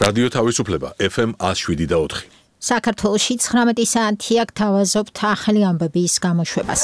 რადიო თავისუფლება FM 107.4. საქართველოში 19 საათი აქ თავაზობთ ახალი ამბების გამოშვებას.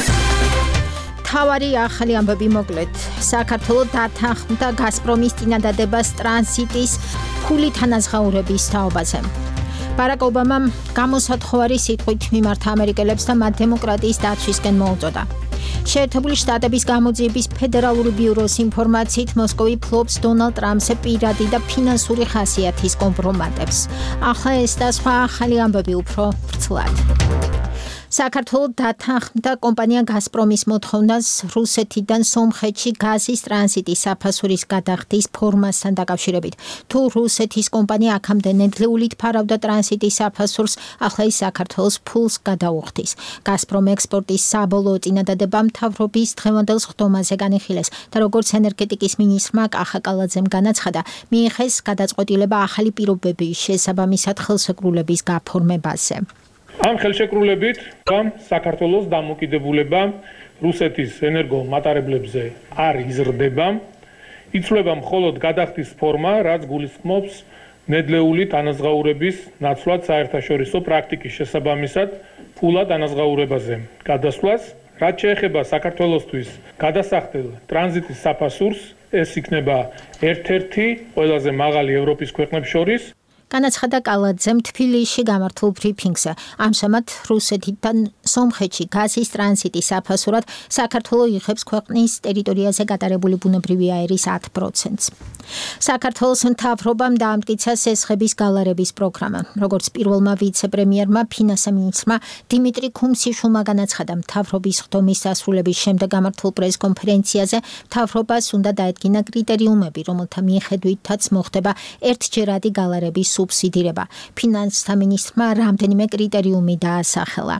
თავარი ახალი ამბები მოკლედ. საქართველო დათანხმდა გაზპრომის წინადადებას ტრანზიტის ფულით ანაზღაურების თაობაზე. ბარაკ ობამამ გამოსათხოვარი სიტყვით მიმართა ამერიკელებს და მათ დემოკრატიის დაცვისკენ მოუწოდა. შეერთებული შტატების გამოძიების ფედერალური ბიუროს ინფორმაციით მოსკოვი ფლობს დონალდ ტრამპს პირადი და ფინანსური ხასიათის კომპრომატებს. ახლა ეს და სხვა ახალი ამბები უფრო ვრცლად. საქართველო დათანხმდა კომპანია გაზპრომის მოთხოვნას რუსეთიდან სომხეთში გაზის ტრანზიტის საფასურის გადახდის ფორმასთან დაკავშირებით. თუ რუსეთის კომპანია აქამდე ნედლეულით ფარავდა ტრანზიტის საფასურს, ახლა ის საქართველოს ფულს გადაუხდის. გაზპრომ ექსპორტის საბოლოო წინადადება მთავრობის დღევანდელ სხდომაზე განიხილეს და როგორც ენერგეტიკის მინისტრმა კახა კალაძემ განაცხადა, მიიღეს გადაწყვეტილება ახალი პირობების შესაბამისად ხელშეკრულების გაფორმებაზე. ამ ხელშეკრულებით საქართველოს დამოკიდებულება რუსეთის ენერგომატარებლებზე არ იზრდება, იცვლება მხოლოდ გადახდის ფორმა, რაც გულისხმობს ნედლეულით ანაზღაურების ნაცვლად საერთაშორისო პრაქტიკის შესაბამისად ფულად ანაზღაურებაზე გადასვლას, რაც შეეხება საქართველოსთვის გადასახდელ ტრანზიტის საფასურს, ეს იქნება ერთ-ერთი ყველაზე მაღალი ევროპის ქვეყნებს შორის. განაცხადა კალაძემ თბილისში გამართულ ბრიფინგზე. ამჟამად რუსეთიდან სომხეთში გაზის ტრანზიტის საფასურად საქართველო იღებს ქვეყნის ტერიტორიაზე გატარებული ბუნებრივი აირის 10%-ს. საქართველოს მთავრობამ დაამტკიცა სესხების გალარების პროგრამა. როგორც პირველმა ვიცე-პრემიერმა ფინანსთა მინისტრმა დიმიტრი ქუმსიშვილმა განაცხადა, მთავრობის ხდომის დასრულების შემდეგ გამართულ პრესკონფერენციაზე მთავრობას უნდა დაედგინა კრიტერიუმები, რომელთა მიხედვითაც მოხდება ერთჯერადი გალარების სუბსიდირება. ფინანსთა მინისტრმა რამდენიმე კრიტერიუმი დაასახელა.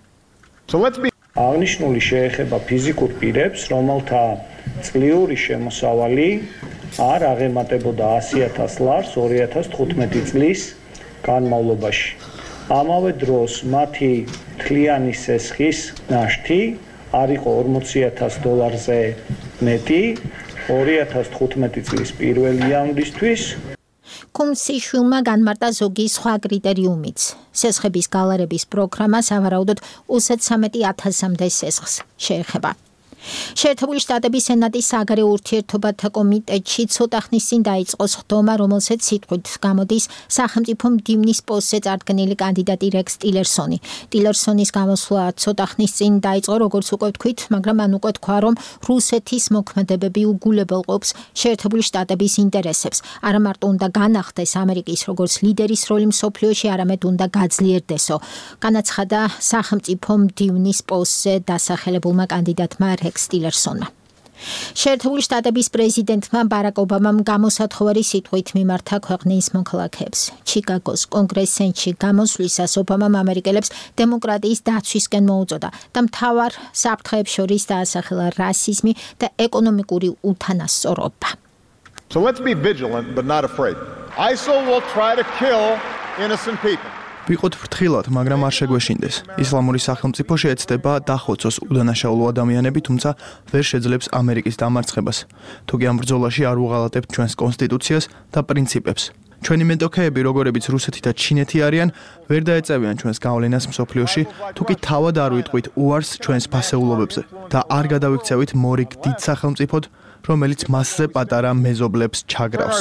აღნიშნული შეეხება ფიზიკურ პირებს, რომელთა წლიური შემოსავალი არ აღემატებოდა 100,000 ლარს 2015 წლის განმავლობაში. ამავე დროს მათი თლიანი სესხის ნაშთი არ იყო 40,000 დოლარზე მეტი 2015 წლის 1 იანვრისთვის. ქუმსიშვილმა განმარტა ზოგი სხვა კრიტერიუმიც. სესხების გალარების პროგრამა სავარაუდოდ 33,000-მდე სესხს შეეხება. შეერთებული შტატების სენატის საგარეო ურთიერთობათა კომიტეტში ცოტა ხნის წინ დაიწყო სხდომა, რომელზეც სიტყვით გამოდის სახელმწიფო მდივნის პოსტზე წარდგენილი კანდიდატი რექს ტილერსონი. ტილერსონის გამოსვლა ცოტა ხნის წინ დაიწყო, როგორც უკვე ვთქვით, მაგრამ მან უკვე თქვა, რომ რუსეთის მოქმედებები უგულებელყოფს შეერთებული შტატების ინტერესებს. არა მარტო უნდა განახდეს ამერიკის როგორც ლიდერის როლი მსოფლიოში, არამედ უნდა გაძლიერდესო. განაცხადა სახელმწიფო მდივნის პოსტზე დასახელებულმა კანდიდატმა ტილერსონმა. შეერთებული შტატების პრეზიდენტმა ბარაკ ობამამ გამოსათხოვარი სიტყვით მიმართა ქვეყნის მოქალაქეებს. ჩიკაგოს კონგრესში გამოსვლისას ობამამ ამერიკელებს დემოკრატიის დაცვისკენ მოუწოდა და მთავარ საფრთხეებს შორის დაასახელა რასიზმი და ეკონომიკური უთანასწორობა. So let's be vigilant but not afraid. ISIL will try to kill innocent people. ვიყოთ ფრთხილად, მაგრამ არ შეგვეშინდეს. ისლამური სახელმწიფო შეეცდება დახოცოს უდანაშაულო ადამიანები, თუმცა ვერ შეძლებს ამერიკის დამარცხებას. თუკი ამ ბრძოლაში არ უღალატებთ ჩვენს კონსტიტუციას და პრინციპებს. ჩვენი მეტოქეები, როგორებიც რუსეთი და ჩინეთი არიან, ვერ დაეწევიან ჩვენს გავლენას მსოფლიოში, თუკი თავად არ ვიტყვით უარს ჩვენს ფასეულობებზე და არ გადავიქცევით მორიგ დიდ სახელმწიფოდ, რომელიც მასზე პატარა მეზობლებს ჩაგრავს.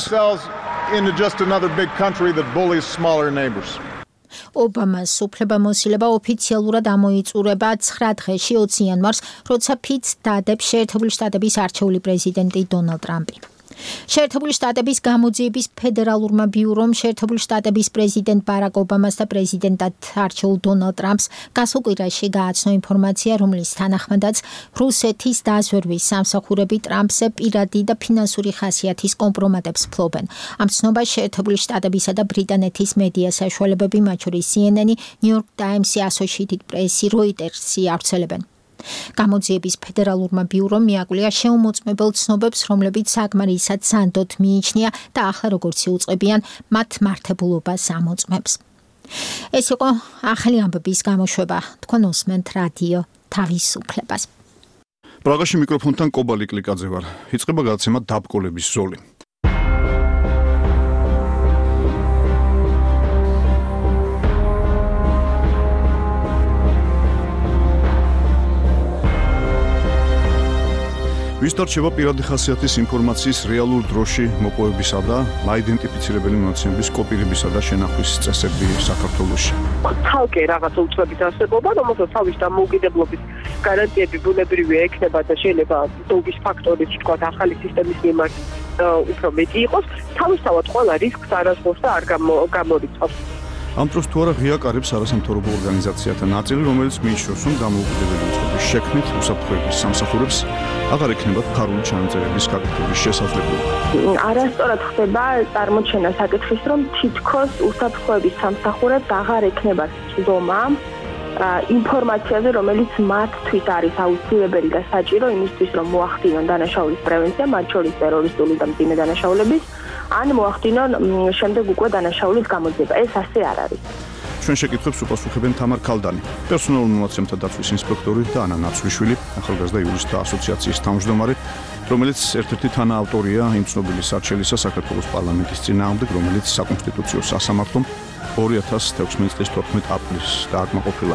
ობამას უფლებამოსილება ოფიციალურად ამოიწურება 9 დღეში 20 იანვარს, როცა ფიცს დადებს შეერთებული შტატების არჩეული პრეზიდენტი დონალდ ტრამპი. შეერთებული შტატების გამოძიების ფედერალურმა ბიურომ შეერთებული შტატების პრეზიდენტ ბარაკ ობამას და პრეზიდენტად არჩეულ დონალდ ტრამპს გასულ კვირაში გააცნო ინფორმაცია, რომლის თანახმადაც რუსეთის დაზვერვის სამსახურები ტრამპზე პირადი და ფინანსური ხასიათის კომპრომატებს ფლობენ. ამ ცნობას შეერთებული შტატებისა და ბრიტანეთის მედია საშუალებები, მათ შორის CNN, New York Times, Associated Press, Reuters ავრცელებენ. გამოძიების ფედერალურმა ბიურომ მიაკვლია შეუმოწმებელ ცნობებს, რომლებიც საკმარისად სანდოდ მიიჩნია და ახლა როგორც იუწყებიან მათ მართებულობას ამოწმებს. ეს იყო ახალი ამბების გამოშვება. თქვენ უსმენთ რადიო თავისუფლებას. პრაღაში მიკროფონთან კობალი კლიკაძე ვარ. იწყება გადაცემა დაბკოლების ზოლი. ვისდარჩება პირადი ხასიათის ინფორმაციის რეალურ დროში მოპოვებისა და აიდენტიფიცირებელი მონაცემების კოპირებისა და შენახვის წესები საქართველოში. Ცალკე რაღაც უწყების არსებობა, რომელსაც თავის დამოუკიდებლობის გარანტიები ბუნებრივია ექნება და შეიძლება დობის ფაქტორიც თქვა ახალი სისტემის მიმართ უფრო მეტი იყოს, თავისთავად ყველა რისკს არასდროს და არ გამორიცხავს. ამ დროს თუ არა ღიაკარებს არასამთავრობო ორგანიზაციათა ნაწილი, რომელიც მიიჩნევს, რომ დამოუკიდებელი უწყების შექმნით უსაფრთხოების სამსახურებს აღარ ექნებათ ფარული ჩანაწერების გაკეთების შესაძლებლობა. არასწორად ხდება წარმოჩენა საკითხის, რომ თითქოს უსაფრთხოების სამსახურებს აღარ ექნებათ ცდომა ინფორმაციაზე, რომელიც მათთვის არის აუცილებელი და საჭირო იმისთვის, რომ მოახდინონ დანაშაულის პრევენცია, მათ შორის ტერორისტული და მძიმე დანაშაულების, ან მოახდინონ შემდეგ უკვე დანაშაულის გამოძიება. ეს ასე არ არის. ჩვენ შეკითხვებს უპასუხებენ თამარ ქალდანი, პერსონალურ მონაცემთა დაცვის ინსპექტორი და ანა ნაცვლიშვილი, ახალგაზრდა იურისტთა ასოციაციის თავმჯდომარე, რომელიც ერთ-ერთი თანაავტორია იმ ცნობილი სარჩელისა საქართველოს პარლამენტის წინააღმდეგ, რომელიც საკონსტიტუციო სასამართლომ 2016 წლის 14 აპრილს დააკმაყოფილა.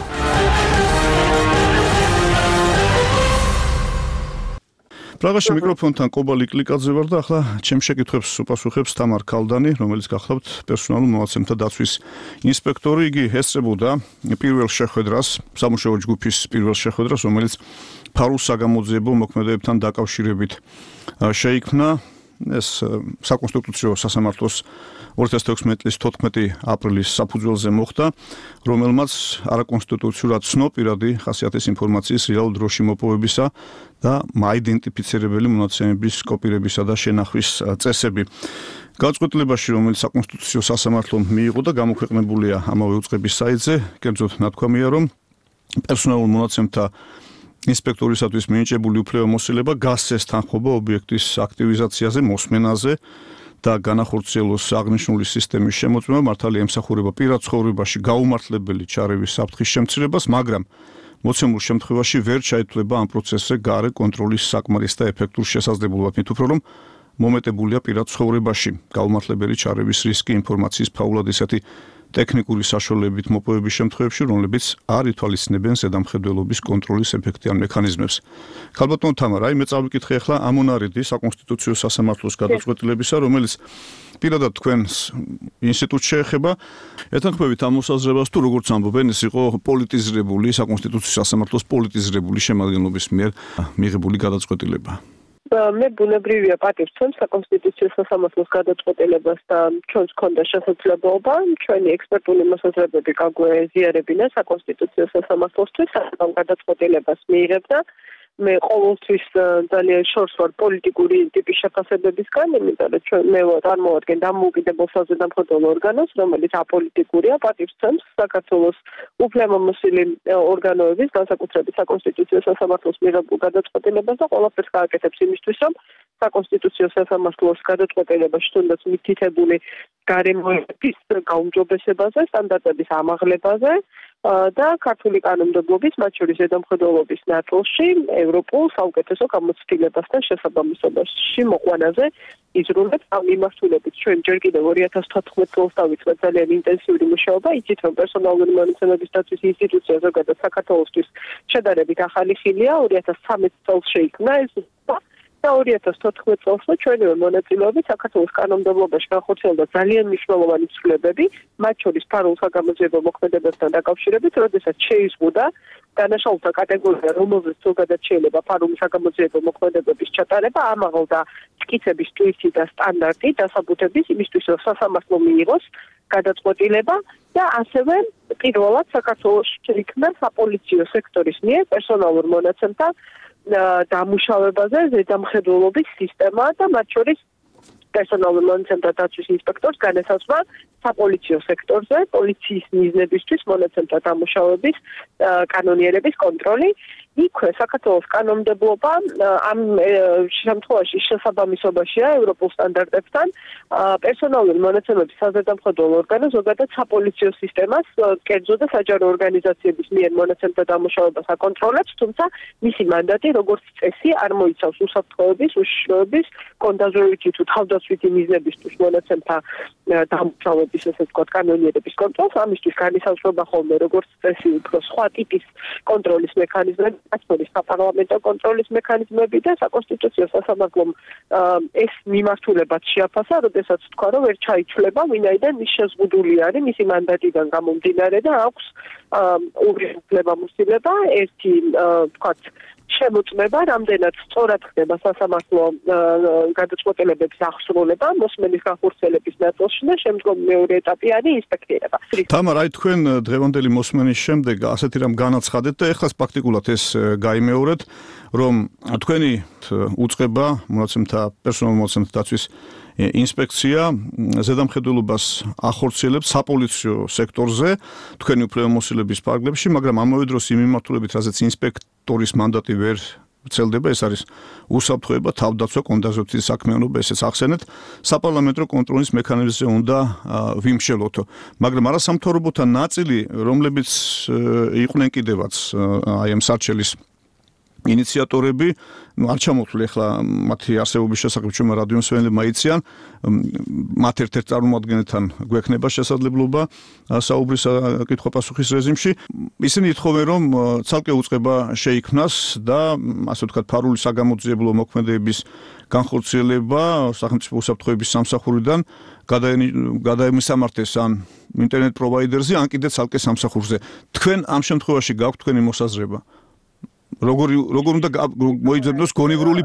პრაღაში მიკროფონთან კობალი კლიკაძე ვარ და ახლა ჩემ შეკითხვებს უპასუხებს თამარ ქალდანი, რომელიც გახლავთ პერსონალურ მონაცემთა დაცვის ინსპექტორი. იგი ესწრებოდა პირველ შეხვედრას, სამუშაო ჯგუფის პირველ შეხვედრას, რომელიც ფარულ საგამოძიებო მოქმედებებთან დაკავშირებით შეიქმნა. ეს საკონსტიტუციო სასამართლოს 2016 წლის 14 აპრილის საფუძველზე მოხდა, რომელმაც არაკონსტიტუციურად ცნო პირადი ხასიათის ინფორმაციის რეალურ დროში მოპოვებისა და აიდენტიფიცირებელი მონაცემების კოპირებისა და შენახვის წესები. განწყობილებაში, რომელიც საკონსტიტუციო სასამართლომ მიიღო და გამოქვეყნებულია ამავე უწყების საიტზე, კერძოდ ნათქვამია, რომ პერსონალურ მონაცემთა ინსპექტორისათვის მინიჭებული უფლებამოსილება გასცეს თანხმობა ობიექტის აქტივიზაციაზე, მოსმენაზე და განახორციელოს აღნიშნული სისტემის შემოწმება, მართალია ემსახურება პირად ცხოვრებაში გაუმართლებელი ჩარევის საფრთხის შემცირებას, მაგრამ მოცემულ შემთხვევაში ვერ ჩაითვლება ამ პროცესზე გარე კონტროლის საკმარის და ეფექტურ შესაძლებლობად, მით უფრო რომ მომეტებულია პირად ცხოვრებაში გაუმართლებელი ჩარევის რისკი ინფორმაციის ფაულად ისეთი ტექნიკური საშუალებით მოპოვების შემთხვევებში, რომლებიც არ ითვალისწინებენ ზედამხედველობის კონტროლის ეფექტიან მექანიზმებს. ქალბატონ თამარ, მე წავიკითხე ახლა ამონარიდი საკონსტიტუციო სასამართლოს გადაწყვეტილებისა, რომელიც პირადად თქვენს ინსტიტუტს შეეხება. ეთანხმებით ამ მოსაზრებას, თუ როგორც ამბობენ, ეს იყო პოლიტიზირებული საკონსტიტუციო სასამართლოს პოლიტიზირებული შემადგენლობის მიერ მიღებული გადაწყვეტილება. მე ბუნებრივია პატივცემ საკონსტიტუციო სასამართლოს გადაწყვეტილებას და ჩვენს გქონდა შესაძლებლობა ჩვენი ექსპერტული მოსაზრებები გაგვეზიარებინა საკონსტიტუციო სასამართლოსთვის ამ გადაწყვეტილებას მიიღებდა. მე ყოველთვის ძალიან შორს ვარ პოლიტიკური ტიპის შეფასებებისგან, იმიტომ რომ მე წარმოვადგენ დამოუკიდებელ საზედამხედველო ორგანოს, რომელიც აპოლიტიკურია, პატივცემს საქართველოს უფლებამოსილი ორგანოების, განსაკუთრებით საკონსტიტუციო სასამართლოს მიღებულ გადაწყვეტილებას და ყველაფერს გააკეთებს იმისთვის, რომ საკონსტიტუციო სასამართლოს გადაწყვეტილებაში თუნდაც მითითებული გარემოების გაუმჯობესებაზე, სტანდარტების ამაღლებაზე და ქართული კანონმდებლობის, მათ შორის ზედამხედველობის ნაწილში ევროპულ საუკეთესო გამოცდილებასთან შესაბამისობაში მოყვანაზე იზრუნებს. ამ მიმართულებით ჩვენ ჯერ კიდევ 2014 წელს დავიწყეთ ძალიან ინტენსიური მუშაობა, იცით რომ პერსონალური მონაცემების დაცვის ინსტიტუცია ზოგადად საქართველოსთვის შედარებით ახალი ხილია, 2013 წელს შეიქმნა ეს და 2014 წელს ჩვენივე მონაწილეობით საქართველოს კანონმდებლობაში განხორციელდა ძალიან მნიშვნელოვანი ცვლილებები, მათ შორის ფარულ საგამოძიებო მოქმედებებთან დაკავშირებით, როდესაც შეიზღუდა დანაშაულთა კატეგორია, რომელზეც ზოგადად შეიძლება ფარული საგამოძიებო მოქმედებების ჩატარება, ამაღლდა მტკიცების ტვირთი და სტანდარტი დასაბუთების იმისთვის, რომ სასამართლო მიიღოს გადაწყვეტილება და ასევე პირველად საქართველოში შეიქმნა საპოლიციო სექტორის მიერ პერსონალურ მონაცემთა დამუშავებაზე ზედამხედველობის სისტემა და მათ შორის პერსონალურ მონაცემთა დაცვის ინსპექტორს განესაზღვრა საპოლიციო სექტორზე პოლიციის მიზნებისთვის მონაცემთა დამუშავების კანონიერების კონტროლი. იქვე საქართველოს კანონმდებლობა ამ შემთხვევაში შესაბამისობაშია ევროპულ სტანდარტებთან. პერსონალური მონაცემების საზედამხედველო ორგანო ზოგადად საპოლიციო სისტემას, კერძო და საჯარო ორგანიზაციების მიერ მონაცემთა დამუშავებას აკონტროლებს, თუმცა მისი მანდატი როგორც წესი არ მოიცავს უსაფრთხოების, უშიშროების, კონდაზვერითი თუ თავდაცვითი მიზნებისთვის მონაცემთა დამუშავების, ესე ვთქვათ, კანონიერების კონტროლს. ამისთვის განისაზღვრება ხოლმე როგორც წესი უფრო სხვა ტიპის კონტროლის მექანიზმები, რაც არის საპარლამენტო კონტროლის მექანიზმები და საკონსტიტუციო სასამართლომ ეს მიმართულებაც შეაფასა, როდესაც თქვა, რომ ვერ ჩაიცვლება, ვინაიდან ის შეზღუდული არის მისი მანდატიდან გამომდინარე და აქვს უფლებამოსილება ერთი თქვათ შემოწმება, რამდენად სწორად ხდება სასამართლო გადაწყვეტილებების აღსრულება მოსმენის განხორციელების ნაწილში და შემდგომ მეორე ეტაპი არის ინსპექტირება. თამარ, აი თქვენ დღევანდელი მოსმენის შემდეგ ასეთი რამ განაცხადეთ და ეხლა პრაქტიკულად ეს გაიმეორეთ, რომ თქვენი უწყება მონაცემთა პერსონალურ მონაცემთა დაცვის ინსპექცია ზედამხედველობას ახორციელებს საპოლიციო სექტორზე თქვენი უფლებამოსილების ფარგლებში, მაგრამ ამავე დროს იმ მიმართულებით, რაზეც ინსპექტორის მანდატი ვერ ვრცელდება, ეს არის უსაფრთხოება, თავდაცვა, კონდაზოთის საქმიანობა, ესეც ახსენეთ, საპარლამენტო კონტროლის მექანიზმზე უნდა ვიმშელოთო. მაგრამ არასამთავრობოთა ნაწილი, რომლებიც იყვნენ კიდევაც აი ამ სარჩელის ინიციატორები, არ ჩამოთვლი ახლა მათი არსებობის შესახებ ჩვენ რადიომსმენელებმა იციან, მათ ერთ-ერთ წარმომადგენელთან გვექნება შესაძლებლობა საუბრის კითხვა-პასუხის რეჟიმში. ისინი ითხოვენ, რომ ცალკე უწყება შეიქმნას და ასე ვთქვათ, ფარული საგამოძიებლო მოქმედებების განხორციელება სახელმწიფო უსაფრთხოების სამსახურიდან გადაემისამართეს ან ინტერნეტ პროვაიდერზე, ან კიდე ცალკე სამსახურზე. თქვენ ამ შემთხვევაში გაქვთ თქვენი მოსაზრება? როგორ უნდა მოიძებნოს გონივრული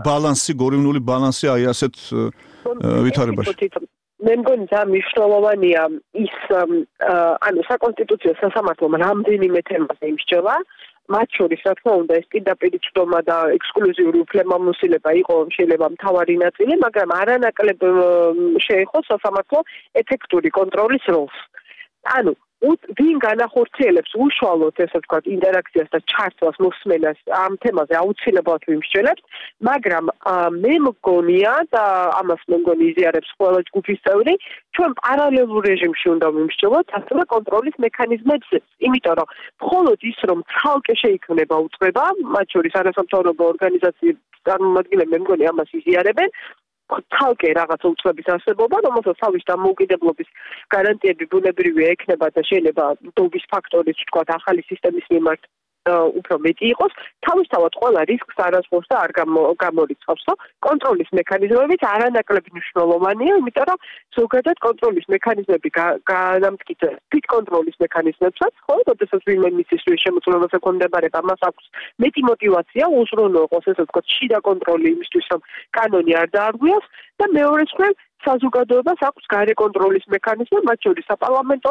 ბალანსი აი ასეთ ვითარებაში? მე მგონი ძალიან მნიშვნელოვანია ის ანუ საკონსტიტუციო სასამართლომ რამდენიმე თემაზე იმსჯელა, მათ შორის რა თქმა უნდა ეს პირდაპირ ცდომა და ექსკლუზიური უფლებამოსილება იყო შეიძლება მთავარი ნაწილი, მაგრამ არანაკლებ შეეხო სასამართლო ეფექტური კონტროლის როლს. ანუ ვინ განახორციელებს უშუალოდ ესე ვთქვათ ინტერაქციას და ჩართვას მოსმენას ამ თემაზე აუცილებლად ვიმსჯელებთ, მაგრამ მე მგონია და ამას მე მგონი იზიარებს ყველა ჯგუფის წევრი, ჩვენ პარალელურ რეჟიმში უნდა ვიმსჯელოთ ასევე კონტროლის მექანიზმებზე, იმიტომ რომ მხოლოდ ის რომ ცალკე შეიქმნება უწყება, მათ შორის არასამთავრობო ორგანიზაციების წარმომადგენლები მე მგონი ამას იზიარებენ, ცალკე რაღაცა უწყების არსებობა, რომელსაც თავის დამოუკიდებლობის გარანტიები ბუნებრივია ექნება და შეიძლება დობის ფაქტორიც თქვა ახალი სისტემის მიმართ უფრო მეტი იყოს, თავისთავად ყველა რისკს არასწორს და არ გამორიცხავს, კონტროლის მექანიზმებიც არანაკლებ მნიშვნელოვანია, იმიტომ რომ ზოგადად კონტროლის მექანიზმები განამტკიცებს თვით კონტროლის მექანიზმებსაც, ხო, როდესაც ვინმე მისის შემოწმებას ექვემდებარება, მას აქვს მეტი мотиваცია უზრუნველყოს, ესე ვთქვათ, შიდა კონტროლი იმისთვის, რომ კანონი არ დაარღვიოს და მეორე მხრივ საზოგადოებას აქვს გარე კონტროლის მექანიზმი, მათ შორის საპარლამენტო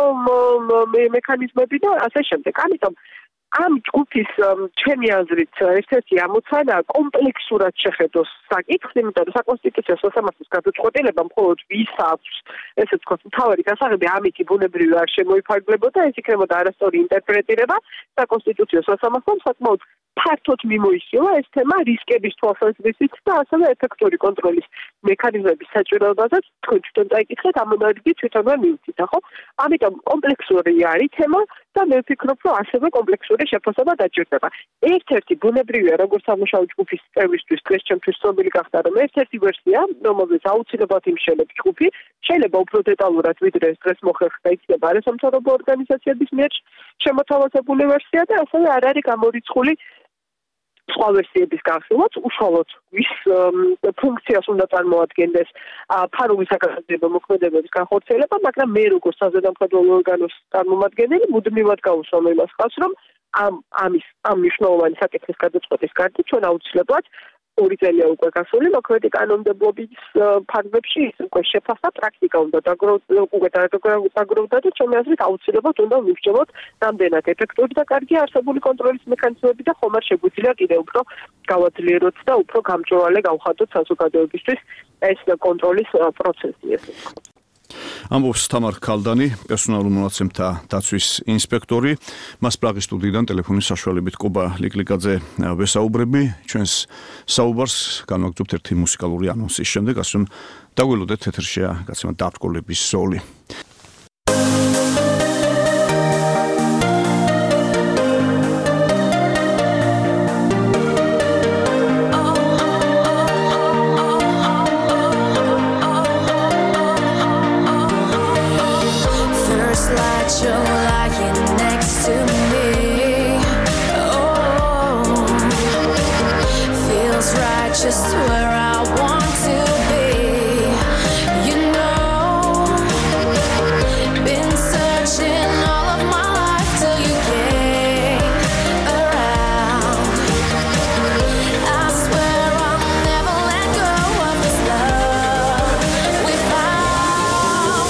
მექანიზმები და ასე შემდეგ. ამიტომ ამ ჯგუფის ჩემი აზრით ერთ-ერთი ამოცანა კომპლექსურად შეხედოს საკითხს, იმიტომ რომ საკონსტიტუციო სასამართლოს გადაწყვეტილება მხოლოდ ვის აქვს, ესე ვთქვათ, მთავარი გასაღები ამითი ბუნებრივი არ შემოიფარგლებოდა, ეს იქნებოდა არასწორი ინტერპრეტირება, საკონსტიტუციო სასამართლომ საკმაოდ ფართოდ მიმოიხილა ეს თემა რისკების თვალსაზრისით და ასევე ეფექტური კონტროლის მექანიზმების საჭიროებაზეც თვითონ დაიკითხეთ ამონარიდი თვითონვე მივიცით, ხო? ამიტომ კომპლექსური არის თემა და მე ვფიქრობ, რომ ასევე კომპლექსური შეფასება დაჭირდება. ერთ-ერთი ბუნებრივია, როგორც სამუშაო ჯგუფის წევრისთვის, დღეს ჩემთვის ცნობილი გახდა, რომ ერთ-ერთი ვერსია, რომელზეც აუცილებლად იმშელებს ჯგუფი, შეიძლება უფრო დეტალურად ვიდრე ეს დღეს მოხერხდა იქნება არასამთავრობო ორგანიზაციების მიერ შემოთავაზებული ვერსია და ასევე არ არის გამორიცხული სხვა ვერსიების განხილვაც, უშუალოდ ვის ფუნქციას უნდა წარმოადგენდეს ფარული საგამოძიებო მოქმედებების განხორციელება, მაგრამ მე როგორც საზედამხედველო ორგანოს წარმომადგენელი მუდმივად გავუსვამ იმას ხალხს, რომ ამ მნიშვნელოვანი საკითხის გადაწყვეტის გარდა ჩვენ აუცილებლად 2 წელია უკვე გასული მოქმედი კანონმდებლობის ფარგლებში ის უკვე შეფასდა, პრაქტიკა უნდა დაგროვდა და ჩემი აზრით აუცილებლად უნდა ვიმსჯელოთ რამდენად ეფექტური და კარგია არსებული კონტროლის მექანიზმები და ხომ არ შეგვიძლია კიდევ უფრო გავაძლიეროთ და უფრო გამჭვირვალე გავხადოთ საზოგადოებისთვის ეს კონტროლის პროცესი, ესე ვთქვათ. ამბობს თამარ ქალდანი, პერსონალურ მონაცემთა დაცვის ინსპექტორი. მას პრაღის სტუდიიდან ტელეფონის საშუალებით კობა ლიკლიკაძე ვესაუბრები. ჩვენს საუბარს განვაგრძობთ ერთი მუსიკალური ანონსის შემდეგ, ასე რომ დაგველოდეთ ეთერშია გაცემა დაბრკოლების ზოლი. You're lying next to me. Oh, just where I want to be. You know, been searching all of my life till you came around. I swear I'll never let go of this love we found.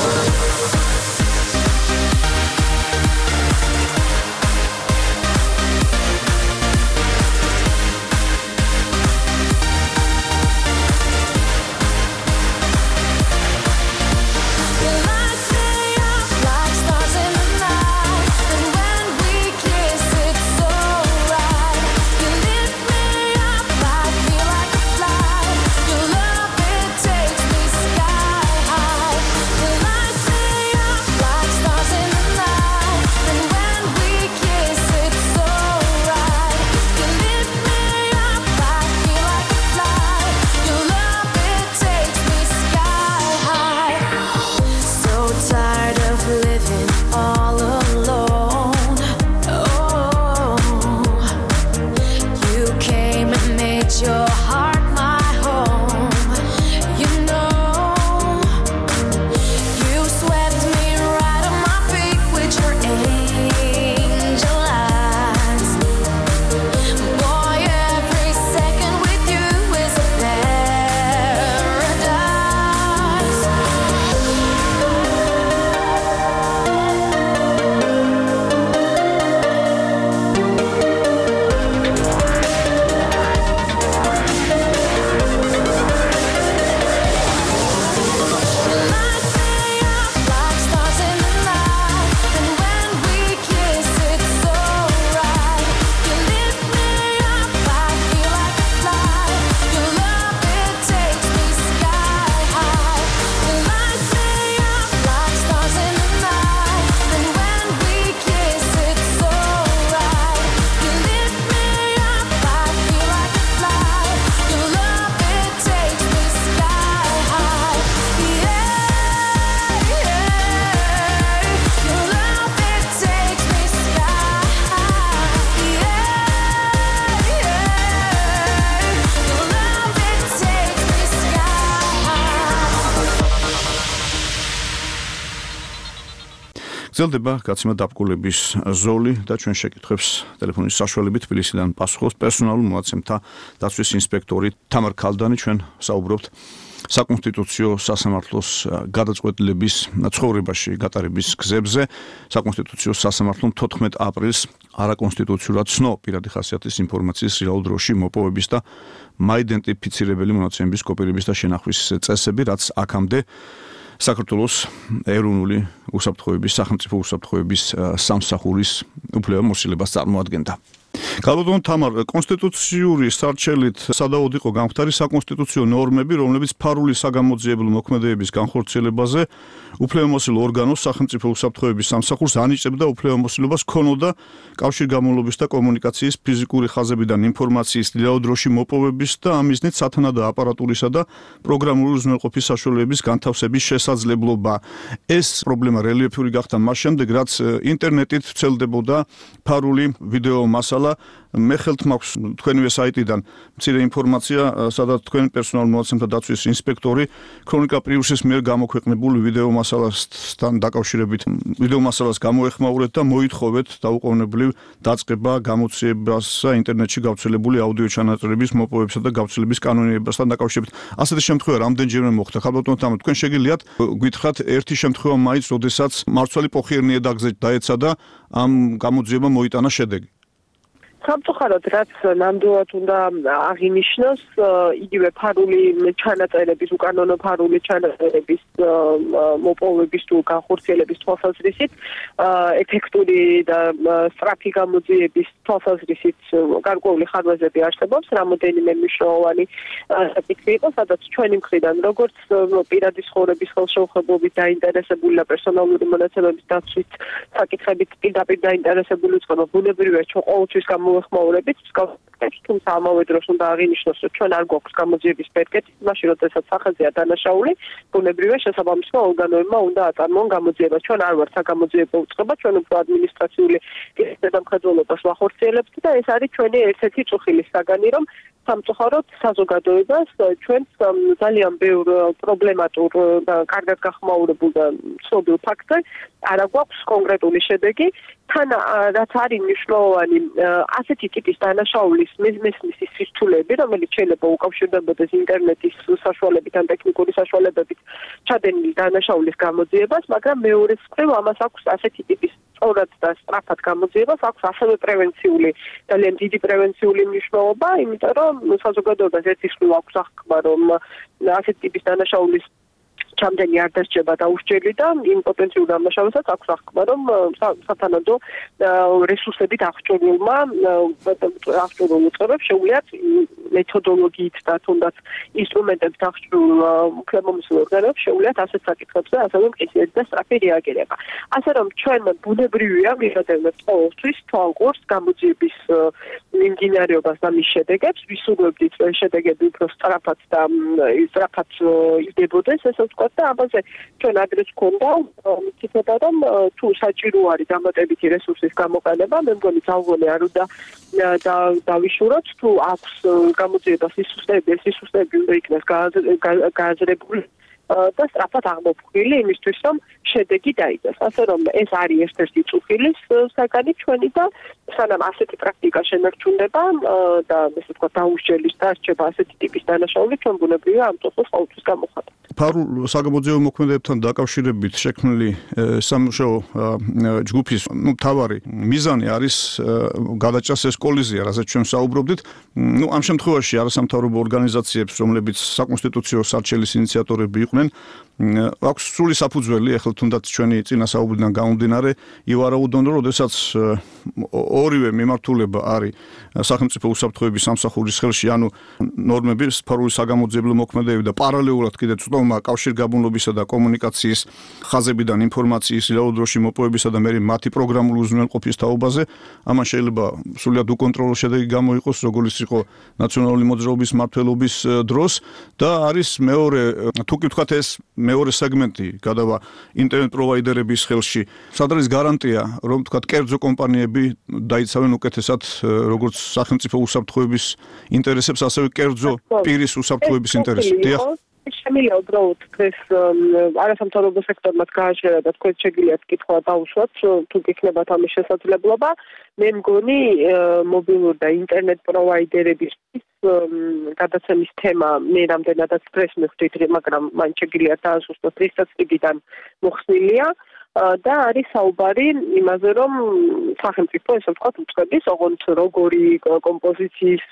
You light me up like stars in the night, and when we kiss, it's so right. You lift me up, I feel like a fly. Your love, it takes me sky high. You light me up like stars in the night, and when we kiss, it's so right. You lift me up, I feel like a fly. Your love, it takes me sky high. So tired of living all alone. Oh, you came and made your heart my home. You know, you swept me right on my feet with your angel eyes. Boy, every second with you is a paradise. You light me up like stars in the night, and when we kiss, it's so right. You lift me up, I feel like a fly. Your love, it takes me sky high. You light me up like stars in the night, and when we kiss, it's so right. You lift me up, I feel like a fly. Your love, it takes me sky high. Yeah, yeah. Your love, it takes me sky high. Yeah, yeah. Your love, it takes me sky high. გრძელდება გაცემა დაბკულების ზოლი და ჩვენ შეკითხვებს ტელეფონის საშუალებით თბილისიდან პასუხობს პერსონალურ მონაცემთა დაცვის ინსპექტორი თამარ ქალდანი. ჩვენ საუბრობთ საკონსტიტუციო სასამართლოს გადაწყვეტილების ცხოვრებაში გატარების გზებზე. საკონსტიტუციო სასამართლომ 14 აპრილს არაკონსტიტუციურად ცნო პირადი ხასიათის ინფორმაციის რეალურ დროში მოპოვების და მაიდენტიფიცირებელი მონაცემების კოპირების და შენახვის წესები, რაც აქამდე საქართველოს ეროვნული უსაფრთხოების სახელმწიფო უსაფრთხოების სამსახურის უფლებამოსილებას წარმოადგენდა. Kalbodon Tamar, კონსტიტუციური სარჩელით სადავოდ იყო გამხდარი საკონსტიტუციო ნორმები, რომლებიც ფარული საგამოძიებელ მოქმედებების განხორციელებაზე უფლებამოსილ ორგანოს სახელმწიფო უსაფრთხოების სამსახურს ანიჭებდა უფლებამოსილებას ქონოდა კავშირგამოვლობის და კომუნიკაციის ფიზიკური ხაზებიდან ინფორმაციის ლიაო დროში მოპოვების და ამ მიზნით სათანადო აპარატურისა და პროგრამული უზრუნველყოფის საშუალებების განთავსების შესაძლებლობა. ეს პრობლემა რელიეფური გახდა მას შემდეგ, რაც ინტერნეტით ვრცელდებოდა ფარული ვიდეო მასალა. მე ხელთ მაქვს თქვენივე საიტიდან მცირე ინფორმაცია, სადაც თქვენ პერსონალურ მონაცემთა დაცვის ინსპექტორი ქრონიკა პრიუსის მიერ გამოქვეყნებულ ვიდეო მასალასთან დაკავშირებით ვიდეო მასალას გამოეხმაურეთ და მოითხოვეთ დაუყოვნებლივ დაწყება გამოცემას ინტერნეტში გავრცელებული აუდიო ჩანაწერების მოპოვებისა და გავრცელების კანონიერებასთან დაკავშირებით. ასეთი შემთხვევა რამდენჯერმე მოხდა? ხალბატონო თამარ, თქვენ შეგიძლიათ გითხრათ ერთი შემთხვევა მაინც, როდესაც მართალი პოხიერნი დაგზეთ დაეცა და ამ გამოძიება მოიტანა შედეგი. სამწუხაროდ რაც ნამდვილად უნდა აღინიშნოს, იგივე ფარული ჩანაწერების, უკანონო ფარული ჩანაწერების მოპოვების თუ განხორციელების თვალსაზრისით, ეფექტური და სწრაფი გამოძიების თვალსაზრისით გარკვეული ხარვეზები არსებობს, რამოდენიმე მნიშვნელოვანი საკითხი იყო, სადაც ჩვენი მხრიდან როგორც პირადი ცხოვრების ხელშეუხებლობით დაინტერესებული და პერსონალური მონაცემების დაცვით საკითხებით პირდაპირ დაინტერესებული წყობა ბუნებრივია ჩვენ ყოველთვის მოეხმაურებით მსგავსებს, თუმცა ამავე დროს უნდა აღინიშნოს, რომ ჩვენ არ გვაქვს გამოძიების პერკეთი, მაშინ როდესაც სახეზეა დანაშაული, ბუნებრივია შესაბამისმა ორგანოებმა უნდა აწარმოონ გამოძიება. ჩვენ არ ვართ საგამოძიებო უწყება, ჩვენ უფრო ადმინისტრაციული ზედამხედველობას ვახორციელებთ და ეს არის ჩვენი ერთ-ერთი წუხილის საგანი, რომ სამწუხაროდ საზოგადოებას ჩვენს ძალიან ბევრ პრობლემატურ და კარგად გახმაურებულ და ცნობილ ფაქტზე არ აქვს კონკრეტული შედეგი. თან რაც არის მნიშვნელოვანი ასეთი ტიპის დანაშაულის მესმის სირთულეები, რომელიც შეიძლება უკავშირდებოდეს ინტერნეტის საშუალებით ან ტექნიკური საშუალებებით ჩადენილი დანაშაულის გამოძიებას, მაგრამ მეორე მხრივ ამას აქვს ასეთი ტიპის სწორად და სწრაფად გამოძიებას აქვს ასევე პრევენციული, ძალიან დიდი პრევენციული მნიშვნელობა, იმიტომ რომ საზოგადოებას ერთის მხრივ აქვს აღქმა, რომ ასეთი ტიპის დანაშაულის ჩამდენი არ დასჭება დაუსჯელი და იმ პოტენციურ დამნაშავესაც აქვს აღქმა, რომ სათანადო რესურსებით აღჭურვილმა უწყებებს შეუძლიათ მეთოდოლოგიით და თუნდაც ინსტრუმენტებით აღჭურვილ უფლებამოსილ ორგანოებს შეუძლიათ ასეთ საკითხებზე ასევე მყისიერი და სწრაფი რეაგირება. ასე რომ ჩვენ ბუნებრივია მივადევნებთ ყოველთვის თვალყურს გამოძიების მიმდინარეობას და მის შედეგებს, ვისურვებდით რომ შედეგები უფრო სწრაფად და სწრაფად იდებოდეს, ესე ვთქვათ. და ამაზე ჩვენ ადრეს გვქონდა მითითება, რომ თუ საჭირო არის დამატებითი რესურსის გამოყენება, მე მგონი ძალგონი არ უნდა დავიშუროთ, თუ აქვს გამოძიებას სისუსტეები უნდა იქნას გააზრებული და სწრაფად აღმოფხვილი იმისთვის, რომ შედეგი დაიდეს. ასე რომ ეს არის ერთ-ერთი წუხილის საგანი ჩვენი და სანამ ასეთი პრაქტიკა შემერჩუნდება და ესე ვთქვათ დაუსჯელის დასჭება ასეთი ტიპის დანაშაული, ჩვენ ბუნებრივია ამ წუთს ყოველთვის გამოხატავთ. ფარულ საგამოძიებო მოქმედებებთან დაკავშირებით შექმნილი სამუშაო ჯგუფის მთავარი მიზანი არის გადაჭრას ეს კოლიზია, რასაც ჩვენ საუბრობდით. ამ შემთხვევაში არასამთავრობო ორგანიზაციებს, რომლებიც საკონსტიტუციო სარჩელის ინიციატორები იყვნენ, აქვს სრული საფუძველი, ახლა თუნდაც ჩვენი წინა საუბრიდან გამომდინარე, ივარაუდონ, რომ როდესაც ორივე მიმართულება არის სახელმწიფო უსაფრთხოების სამსახურის ხელში, ანუ ნორმების ფარული საგამოძიებლო მოქმედებები და პარალელურად კიდე წვდომა კავშირგაბმულობისა და კომუნიკაციის ხაზებიდან ინფორმაციის რაოდენობაში მოპოვებისა და მე მათი პროგრამული უზრუნველყოფის თაობაზე, ამან შეიძლება სრულად უკონტროლო შედეგი გამოიყოს, როგორც იყო ნაციონალური მოძრაობის მმართველობის დროს და არის მეორე, თუ კი ვთქვათ ეს მეორე სეგმენტი გადავა ინტერნეტ პროვაიდერების ხელში. სად არის გარანტია, რომ თქვათ კერძო კომპანიები დაიცავენ უკეთესად როგორც სახელმწიფო უსაფრთხოების ინტერესებს, ასევე კერძო პირის უსაფრთხოების ინტერესებს. დიახ. შემიძლია უბრალოდ ეს არასამთავრობო სექტორმა გააჩერა და თქვენ შეგიძლიათ კითხვა დაუშვათ, თუ გიქნებათ ამის შესაძლებლობა. მე მგონი მობილური და ინტერნეტ პროვაიდერების გადაცემის თემა მე რამდენადაც დღეს მივხვდით, მაგრამ მან შეგიძლიათ დაასუსტოთ ის სტატისტიკიდან მოხსნილია. და არის საუბარი იმაზე, რომ სახელმწიფო ესე ვთქვათ უწყების, ოღონდ როგორი კომპოზიციის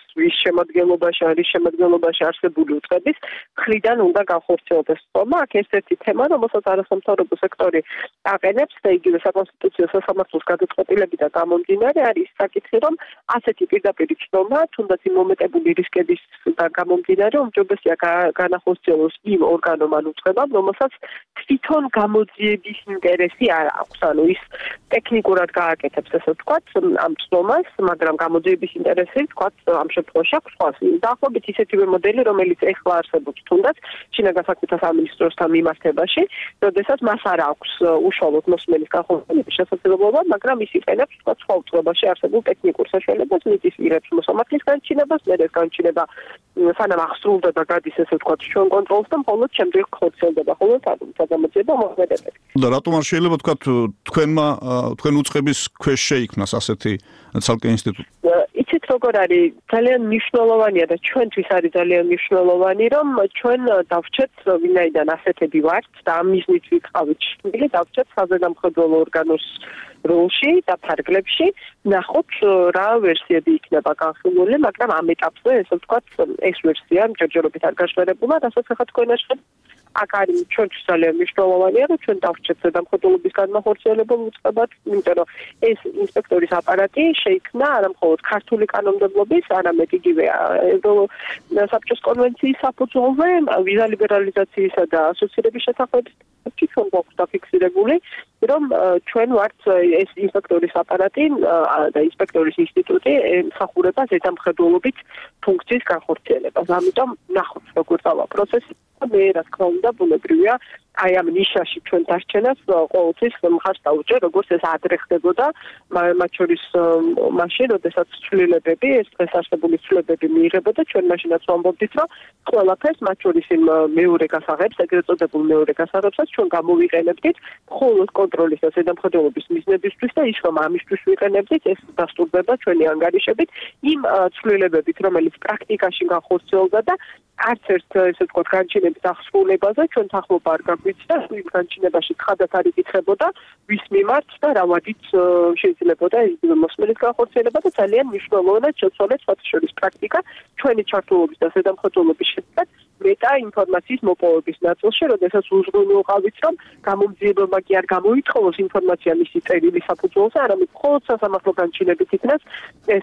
შემადგენლობაში არსებული უწყების მხრიდან უნდა განხორციელდეს სწორმა. აქ ერთ-ერთი თემა, რომელსაც არასამთავრობო სექტორი აყენებს და იგივე საკონსტიტუციო სასამართლოს გადაწყვეტილებიდან გამომდინარე არის საკითხი, რომ ასეთი პირდაპირ ცნობა, თუნდაც იმ მომეტებული რისკებისგან გამომდინარე, უმჯობესია განახორციელოს იმ ორგანომ ან უწყებამ, რომელსაც თვითონ გამოძიების ინტერესი არ აქვს, ანუ ის ტექნიკურად გააკეთებს, ესე ვთქვათ, ამ ცნობას, მაგრამ გამოძიების ინტერესი, ვთქვათ, ამ შემთხვევაში აქვს სხვა. დაახლოებით ისეთივე მოდელი, რომელიც ეხლა არსებობს თუნდაც შინაგან საქმეთა სამინისტროსთან მიმართებაში, როდესაც მას არ აქვს უშუალოდ მოსმენის განხორციელების შესაძლებლობა, მაგრამ ის იყენებს, ვთქვათ, სხვა უწყებაში არსებულ ტექნიკურ საშუალებას, მიწის ირებს მოსამართლის განჩინებას, მე ეს განჩინება სანამ აღსრულდება გადის, ესე ვთქვათ, ჩვენ კონტროლს და მხოლოდ შემდეგ ხორციელდება ხოლმე საგამოძიებო მოქმედებები. და რატომ არ შეიძლება ვთქვათ თქვენ უწყების ქვეშ შეიქმნას ასეთი ცალკე ინსტიტუტი? იცით როგორ არის, ძალიან მნიშვნელოვანია და ჩვენთვის არის ძალიან მნიშვნელოვანი, რომ ჩვენ დავრჩეთ ვინაიდან ასეთები ვართ და ამ მიზნით ვიყავით შემდგელი დავრჩეთ საზედამხედველო ორგანოს როლში და ფარგლებში, ნახოთ რა ვერსიები იქნება განხილული, მაგრამ ამ ეტაპზე ესე ვთქვათ, ეს ვერსია ჯერჯერობით არ გაჟღერებულა, რასაც ახლა თქვენ აჩვენებთ. აქ არის ჩვენთვის ძალიან მნიშვნელოვანია, რომ ჩვენ დავრჩეთ ზედამხედველობის განმახორციელებელ უწყებად, იმიტომ რომ ეს ინსპექტორის აპარატი შეიქმნა არა მხოლოდ ქართული კანონმდებლობის, არამედ იგივე საბჭოს კონვენციის საფუძველზე, ვიზა ლიბერალიზაციისა და ასოცირების შესახვედრით ჩვენ გვაქვს დაფიქსირებული რომ ჩვენ ვართ ეს ინსპექტორის აპარატი და ინსპექტორის ინსტიტუტი ემსახურება ზედამხედველობით ფუნქციის განხორციელებას. ამიტომ ნახოთ როგორ დავა პროცესი. მე რა თქმა უნდა ბუნებრივია აი ამ ნიშაში ჩვენ დარჩენას ყოველთვის მხარს დავუჭერ, როგორც ეს ადრე ხდებოდა, მათ შორის მაშინ, როდესაც ცვლილებები, ეს დღეს არსებული ცვლილებები მიიღებოდა, ჩვენ მაშინაც ვამბობდით, რომ ყველაფერს მათ შორის იმ მეორე გასაღებს, ეგრეთ წოდებულ მეორე გასაღებსაც ჩვენ გამოვიყენებდით მხოლოდ კონტროლის და ზედამხედველობის მიზნებისთვის და ის რომ ამისთვის ვიყენებდით, ეს დასტურდება ჩვენი ანგარიშებით იმ ცვლილებებით, რომელიც პრაქტიკაში განხორციელდა და არც ერთ ესე ვთქვათ განჩინების აღსრულებაზე ჩვენ თანხმობა არ გაგვიცდა, იმ განჩინებაში ცხადად არ იკითხებოდა ვის მიმართ და რა ვადით შეიძლებოდა ის მოსმენის განხორციელება და ძალიან მნიშვნელოვნად შეცვალეთ სხვათა შორის პრაქტიკა ჩვენი ჩართულობის და ზედამხედველობის შესახებ მეტა ინფორმაციის მოპოვების ნაწილში, როდესაც უზრუნველყავით, რომ გამომძიებელმა კი არ გამოითხოვოს ინფორმაცია მისი წერილი საფუძველზე, არამედ მხოლოდ სასამართლო განჩინებით იქნას ეს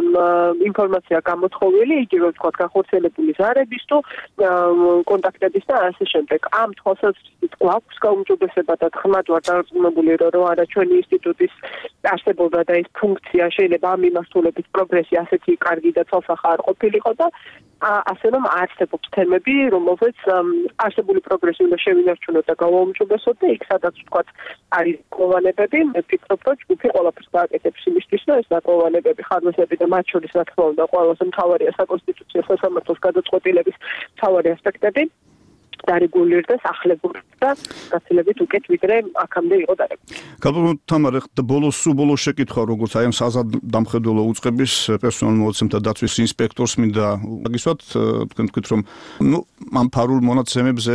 ინფორმაცია გამოთხოვილი, იგივე ვთქვათ განხორციელებული ზარების თუ კონტაქტების და ასე შემდეგ. ამ თვალსაზრისით გვაქვს გაუმჯობესება და ხმად ვარ დარწმუნებული, რომ არა ჩვენი ინსტიტუტის არსებობა და ეს ფუნქცია შეიძლება ამ მიმართულებით პროგრესი ასეთი კარგი და ცალსახა არ ყოფილიყო და ასე რომ არსებობს თემები, რომელზეც არსებული პროგრესი უნდა შევინარჩუნოთ და გავაუმჯობესოთ და იქ სადაც ვთქვათ არის კოლონებები, მე ვფიქრობ, რომ ჯგუფი ყველაფერს გააკეთებს იმისთვის, რომ ეს კოლონებები, ხარვეზები და მათ შორის რა თქმა უნდა ყველაზე მთავარია საკონსტიტუციო სასამართლოს გადაწყვეტილების მთავარი ასპექტები დარეგულირდეს, ახლებურდეს და გაცილებით უკეთ ვიდრე აქამდე იყო დარეგულირებული. გაბოლო თამარ, ეხლა ბოლოს შეკითხვა, როგორც აი ამ საზრდამხედველო უწყების პერსონალურ მონაცემთა დაცვის ინსპექტორს მინდა გისვათ, თქვენ თქვით, რომ ამ ფარულ მონაცემებზე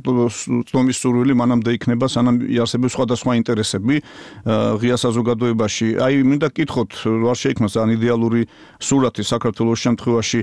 წვდომის სურვილი მანამდე იქნება, სანამ იარსებებს სხვადასხვა ინტერესები ღია საზოგადოებაში. აი მინდა გკითხოთ, არ შეიქმნა ძალიან იდეალური სურათი საქართველოს შემთხვევაში,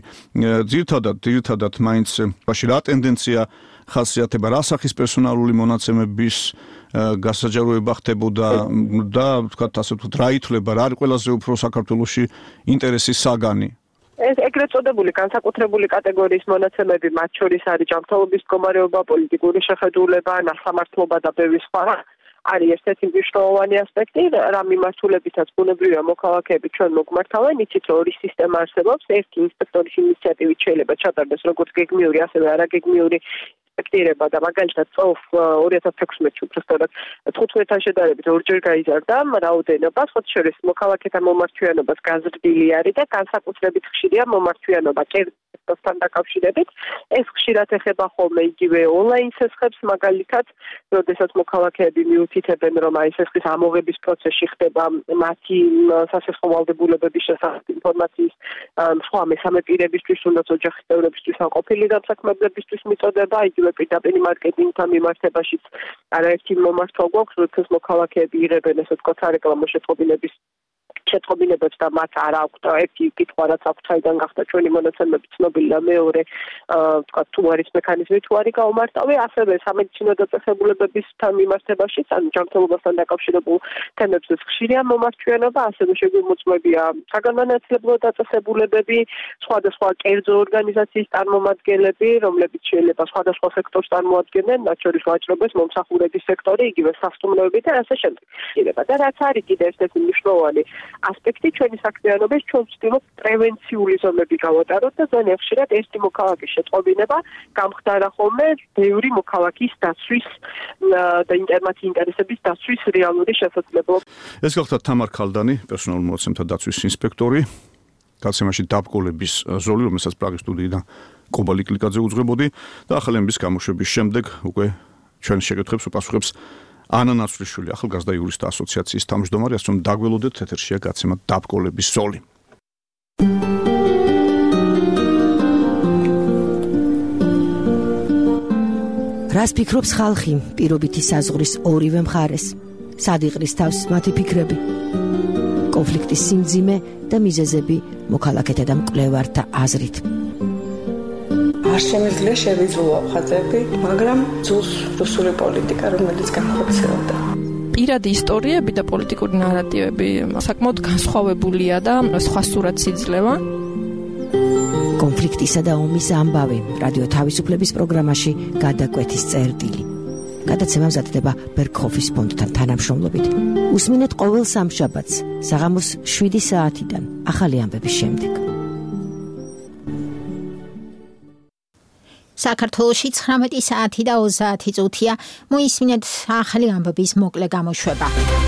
ძირითადად მაინც რა ტენდენცია ხასიათება, რა სახის პერსონალური მონაცემების გასაჯაროება ხდებოდა და თქვათ ასე ვთქვათ, რა ითვლება, რა არის ყველაზე უფრო საქართველოში ინტერესის საგანი? ეს ეგრეთ წოდებული განსაკუთრებული კატეგორიის მონაცემები, მათ შორის არის ჯანმრთელობის მდგომარეობა, პოლიტიკური შეხედულება, ნასამართლობა და ბევრი სხვა. არის ერთ-ერთი მნიშვნელოვანი ასპექტი, რა მიმართულებითაც ბუნებრივია მოქალაქეები ჩვენ მოგმართავენ, იცით რომ ორი სისტემა არსებობს, ერთი ინსპექტორის ინიციატივით შეიძლება ჩატარდეს როგორც გეგმიური, ასევე არაგეგმიური ინსპექტირება და მაგალითად წელს 2016-ში უბრალოდ 15-თან შედარებით ორჯერ გაიზარდა რაოდენობა, სხვათა შორის მოქალაქეთა მომართვიანობას გაზრდილი არის და განსაკუთრებით ხშირია მომართვიანობა კერძთან დაკავშირებით. ეს ხშირად ეხება ხოლმე იგივე ონლაინ სესხებს, მაგალითად, როდესაც მოქალაქეები მიუთითებენ, რომ აი სესხის ამოღების პროცესში ხდება მათი სასესხო ვალდებულებების შესახებ ინფორმაციის სხვა მესამე პირებისთვის, თუნდაც ოჯახის წევრებისთვის ან ყოფილი დამსაქმებლებისთვის მიწოდება, იგივე პირდაპირ მარკეტინგთან მიმართებაშიც არაერთი მომართვა გვაქვს, როდესაც მოქალაქეები იღებენ ესე ვთქვათ სარეკლამო შეწყობინებებს და მათ არ აქვთ ერთი კითხვა, რაც აქვთ საიდან გახდა ჩვენი მონაცემები ცნობილი და მეორე ვთქვათ თუ არის მექანიზმი თუ არის გაუმარტავი, ასევე სამედიცინო დაწესებულებებისთან მიმართებაშიც, ანუ ჯანმრთელობასთან დაკავშირებულ თემებზე ხშირია მომართვიანობა, ასევე შეგვიმოწმებია საგანმანათლებლო დაწესებულებები, სხვადასხვა კერძო ორგანიზაციის წარმომადგენლები, რომლებიც შეიძლება სხვადასხვა სექტორს წარმოადგენენ, მათ შორის ვაჭრობის, მომსახურების სექტორი, იგივე სასტუმროები და ასე შემდეგ. და რაც არის კიდევ ერთ-ერთი მნიშვნელოვანი ასპექტი ჩვენი საქმიანობის, ჩვენ ვცდილობთ პრევენციული ზომები გავატაროთ და ძალიან ხშირად ერთი მოქალაქის შეტყობინება გამხდარა ხოლმე ბევრი მოქალაქის დაცვის და მათი ინტერესების დაცვის რეალური შესაძლებლობა. ეს გახდა თამარ ქალდანი, პერსონალურ მონაცემთა დაცვის ინსპექტორი. გაცემაში დაბკოლების ზოლი, რომელსაც პრაღის სტუდიიდან კობა ლიკლიკაძე უძღვებოდი და ახალი ამბის გამოშვების შემდეგ უკვე ჩვენ შეკითხვებს უპასუხებს ანა ნაცვლიშვილი, ახალგაზრდა იურისტთა ასოციაციის თავმჯდომარე, ასე რომ დაგველოდეთ, ეთერშია გაცემა დაბკოლების ზოლი. რას ფიქრობს ხალხი პირობითი საზღვრის ორივე მხარეს? სად იყრის თავს მათი ფიქრები? კონფლიქტის სიმძიმე და მიზეზები მოქალაქეთა და მკვლევართა აზრით. არ შემიძლია შევიძულო ხაზები, მაგრამ ძულს რუსული პოლიტიკა, რომელიც განხორციელდა. პირადი ისტორიები და პოლიტიკური ნარატივები საკმაოდ განსხვავებულია და სხვა სურათს იძლევა. კონფლიქტისა და ომის ამბავი რადიო თავისუფლების პროგრამაში გადაკვეთის წერტილი. გადაცემა მზადდება ბერგჰოფის ფონდთან თანამშრომლობით. უსმინეთ ყოველ სამშაბათს საღამოს 7 საათიდან ახალი ამბების შემდეგ. საქართველოში 19 საათი და 30 წუთია. მოისმინეთ ახალი ამბების მოკლე გამოშვება.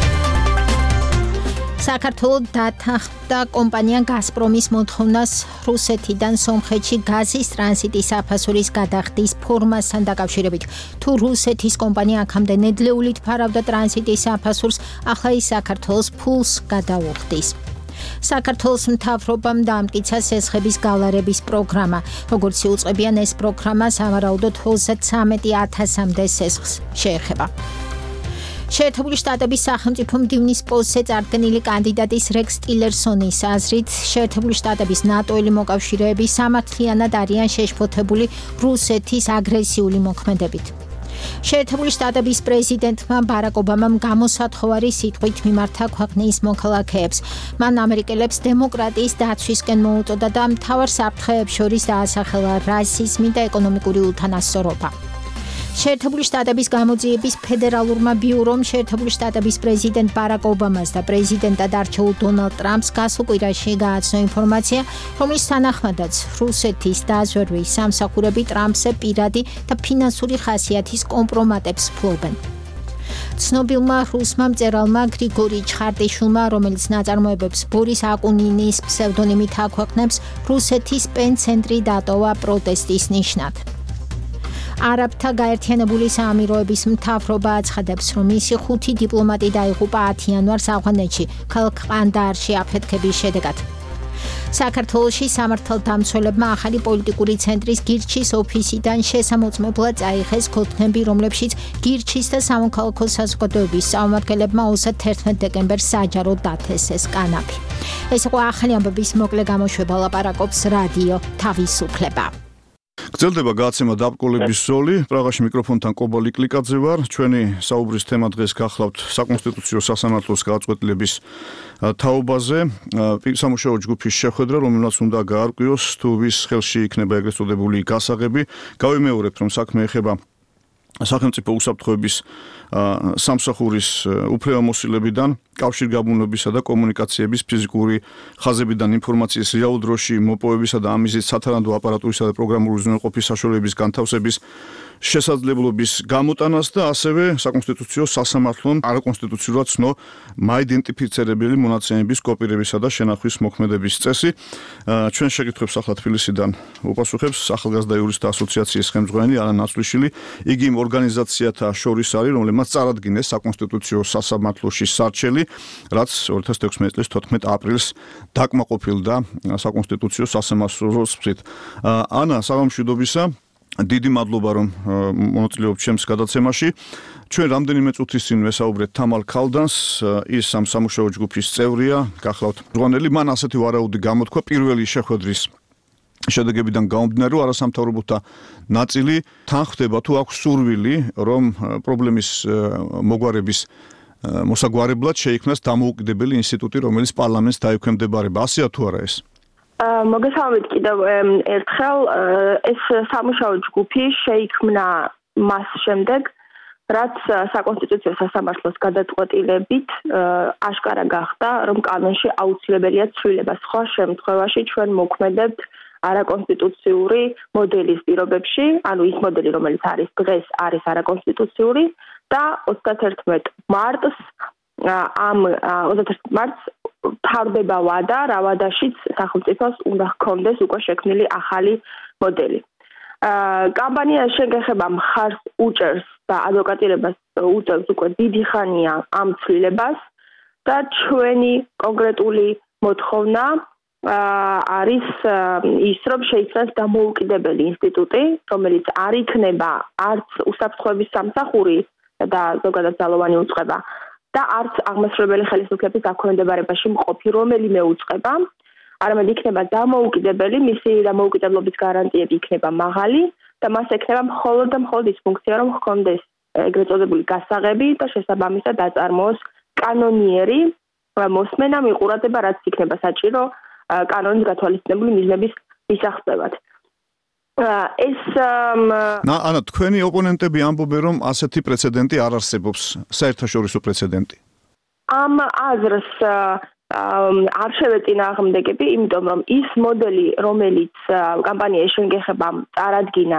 საქართველოს დათანხმდა კომპანია გაზპრომის მოთხოვნას რუსეთიდან სომხეთში გაზის ტრანზიტის საფასურის გადახდის ფორმასთან დაკავშირებით. თუ რუსეთის კომპანია აქამდე ნედლეულით ფარავდა ტრანზიტის საფასურს, ახლა ის საქართველოს ფულს გადაუხდის. საქართველოს მთავრობამ დაამტკიცა სესხების გალარების პროგრამა. როგორც იუწყებიან, ეს პროგრამა სავარაუდოდ 33,000-მდე სესხს შეეხება. შეერთებული შტატების სახელმწიფო მდივნის პოსტზე წარდგენილი კანდიდატის რექს ტილერსონის აზრით, შეერთებული შტატების ნატოელი მოკავშირეები სამართლიანად არიან შეშფოთებული რუსეთის აგრესიული მოქმედებით. შეერთებული შტატების პრეზიდენტმა ბარაკ ობამამ გამოსათხოვარი სიტყვით მიმართა ქვეყნის მოქალაქეებს. მან ამერიკელებს დემოკრატიის დაცვისკენ მოუწოდა და მთავარ საფრთხეებს შორის დაასახელა რასიზმი და ეკონომიკური უთანასწორობა. შეერთებული შტატების გამოძიების ფედერალურმა ბიურომ შეერთებული შტატების პრეზიდენტ ბარაკ ობამას და პრეზიდენტად არჩეულ დონალდ ტრამპს გასულ კვირაში გააცნო ინფორმაცია, რომლის თანახმადაც რუსეთის დაზვერვის სამსახურები ტრამპზე პირადი და ფინანსური ხასიათის კომპრომატებს ფლობენ. ცნობილმა რუსმა მწერალმა გრიგორი ჩხარტიშვილმა, რომელიც ნაწარმოებებს ბორის აკუნინის ფსევდონიმით აქვეყნებს, რუსეთის პენ-ცენტრი დატოვა პროტესტის ნიშნად. არაბთა გაერთიანებული საამიროების მთავრობა აცხადებს, რომ მისი 5 დიპლომატი დაიღუპა 10 იანვარს ავღანეთში, ქალაქ ყანდაარში აფეთქების შედეგად. საქართველოში სამართალდამცველებმა ახალი პოლიტიკური ცენტრის გირჩის ოფისიდან შესამოწმებლად წაიღეს ქოთნები, რომლებშიც გირჩის და სამოქალაქო საზოგადოების წარმომადგენლებმა 31 დეკემბერს საჯაროდ დათესეს კანაფი. ეს იყო ახალი ამბების მოკლე გამოშვება, ლაპარაკობს რადიო თავისუფლება. გრძელდება გადაცემა დაბრკოლების ზოლი. პრაღაში მიკროფონთან კობალ იკლიკაძე ვარ. ჩვენი საუბრის თემა დღეს გახლავთ საკონსტიტუციო სასამართლოს გადაწყვეტილების თაობაზე. სამუშაო ჯგუფის შეხვედრა, რომელსაც უნდა გაარკვიოს თუ ვის ხელში იქნება ეგრეთ წოდებული გასაღები. გავიმეორებთ, რომ საქმე ეხება სახელმწიფო უსაფრთხოების სამსახურის უფლებამოსილებიდან, კავშირგაბმულობისა და კომუნიკაციების ფიზიკური ხაზებიდან ინფორმაციის რეალურ დროში მოპოვებისა და ამისით სათანადო აპარატურისა და პროგრამული უზრუნველყოფის საშუალებების განთავსების შესაძლებლობის გამოტანას და ასევე საკონსტიტუციო სასამართლომ არაკონსტიტუციურად ცნო მაიდენტიფიცირებელი მონაცემების კოპირებისა და შენახვის მოქმედების წესი. ჩვენ შეკითხვებს ახლა თბილისიდან უპასუხებს ახალგაზრდა იურისტთა ასოციაციის ხელმძღვანელი ანა ნაცვლიშვილი. იგი იმ ორგანიზაციათა შორის არის, რომლებმაც წარადგინეს საკონსტიტუციო სასამართლოში სარჩელი, რაც 2016 წლის 14 აპრილს დაკმაყოფილდა საკონსტიტუციო სასამართლოს მხრით. ანა, საღამოშვიდობისა. დიდი მადლობა, რომ მონაწილეობთ ჩემს გადაცემაში. ჩვენ რამდენიმე წუთის წინ ვესაუბრეთ თამარ ქალდანს, ის ამ სამუშაო ჯგუფის წევრია, გახლავთ მწვანელი. მან ასეთი ვარაუდი გამოთქვა პირველი შეხვედრის შედეგებიდან გამომდინარე, რომ არასამთავრობოთა ნაწილი თან ხვდება თუ აქვს სურვილი, რომ პრობლემის მოგვარების მოსაგვარებლად შეიქმნას დამოუკიდებელი ინსტიტუტი, რომელიც პარლამენტს დაექვემდებარება. ასეა თუ არა ეს? მოგესალმებით კიდევ ერთხელ. ეს სამუშაო ჯგუფი შეიქმნა მას შემდეგ, რაც საკონსტიტუციო სასამართლოს გადაწყვეტილებით აშკარა გახდა, რომ კანონში აუცილებელია ცვლილება. სხვა შემთხვევაში ჩვენ მოქმედებთ არაკონსტიტუციური მოდელის პირობებში, ანუ ის მოდელი, რომელიც არის დღეს, არის არაკონსტიტუციური და 31 მარტს თავდება ვადა, რა ვადაშიც სახელმწიფოს უნდა ჰქონდეს უკვე შექმნილი ახალი მოდელი. კამპანია შეგეხება მხარს უჭერს და ადვოკატირებას უწევს უკვე დიდი ხანია ამ ცვლილებას და ჩვენი კონკრეტული მოთხოვნა არის ის, რომ შეიქმნას დამოუკიდებელი ინსტიტუტი, რომელიც არ იქნება არც უსაფრთხოების სამსახური და ზოგადად ძალოვანი უწყება და არც აღმასრულებელი ხელისუფლების დაქვემდებარებაში მყოფი რომელიმე უწყება, არამედ იქნება დამოუკიდებელი, მისი დამოუკიდებლობის გარანტიები იქნება მაღალი და მას ექნება მხოლოდ და მხოლოდ ის ფუნქცია, რომ ჰქონდეს ეგრეთ წოდებული გასაღები და შესაბამისად დაწარმოოს კანონიერი მოსმენა, მიყურადება, რაც იქნება საჭირო კანონის გათვალისწინებული მიზნების მისაღწევად. ეს ანა თქვენი ოპონენტები ამბობენ რომ ასეთი პრეცედენტი არ არსებობს საერთაშორისო პრეცედენტი ამ აზრს არ შევეწინააღმდეგები, იმიტომ რომ ის მოდელი, რომელიც კამპანია შენგეხებამ წარადგინა,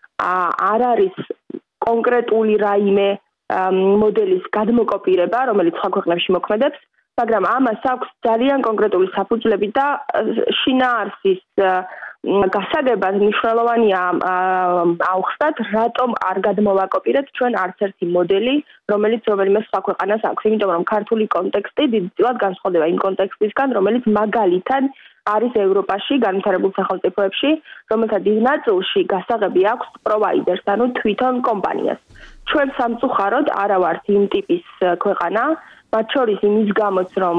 არ არის კონკრეტული რაიმე მოდელის გადმოკოპირება, რომელიც სხვა ქვეყნებში მოქმედებს, მაგრამ ამას აქვს ძალიან კონკრეტული საფუძვლები და შინაარსის გასაგებად მნიშვნელოვანია აუხსნათ, რატომ არ გადმოვაკოპირებთ ჩვენ არც ერთი მოდელი, რომელიც რომელიმე სხვა ქვეყანას აქვს, იმიტომ რომ ქართული კონტექსტი დიდწილად განსხვავდება იმ კონტექსტისგან, რომელიც მაგალითად არის ევროპაში განვითარებულ სახელმწიფოებში, რომელთა დიდ ნაწილში გასაღები აქვს პროვაიდერს, ანუ თვითონ კომპანიას. ჩვენ სამწუხაროდ არა ვართ იმ ტიპის ქვეყანა, მათ შორის იმის გამოც რომ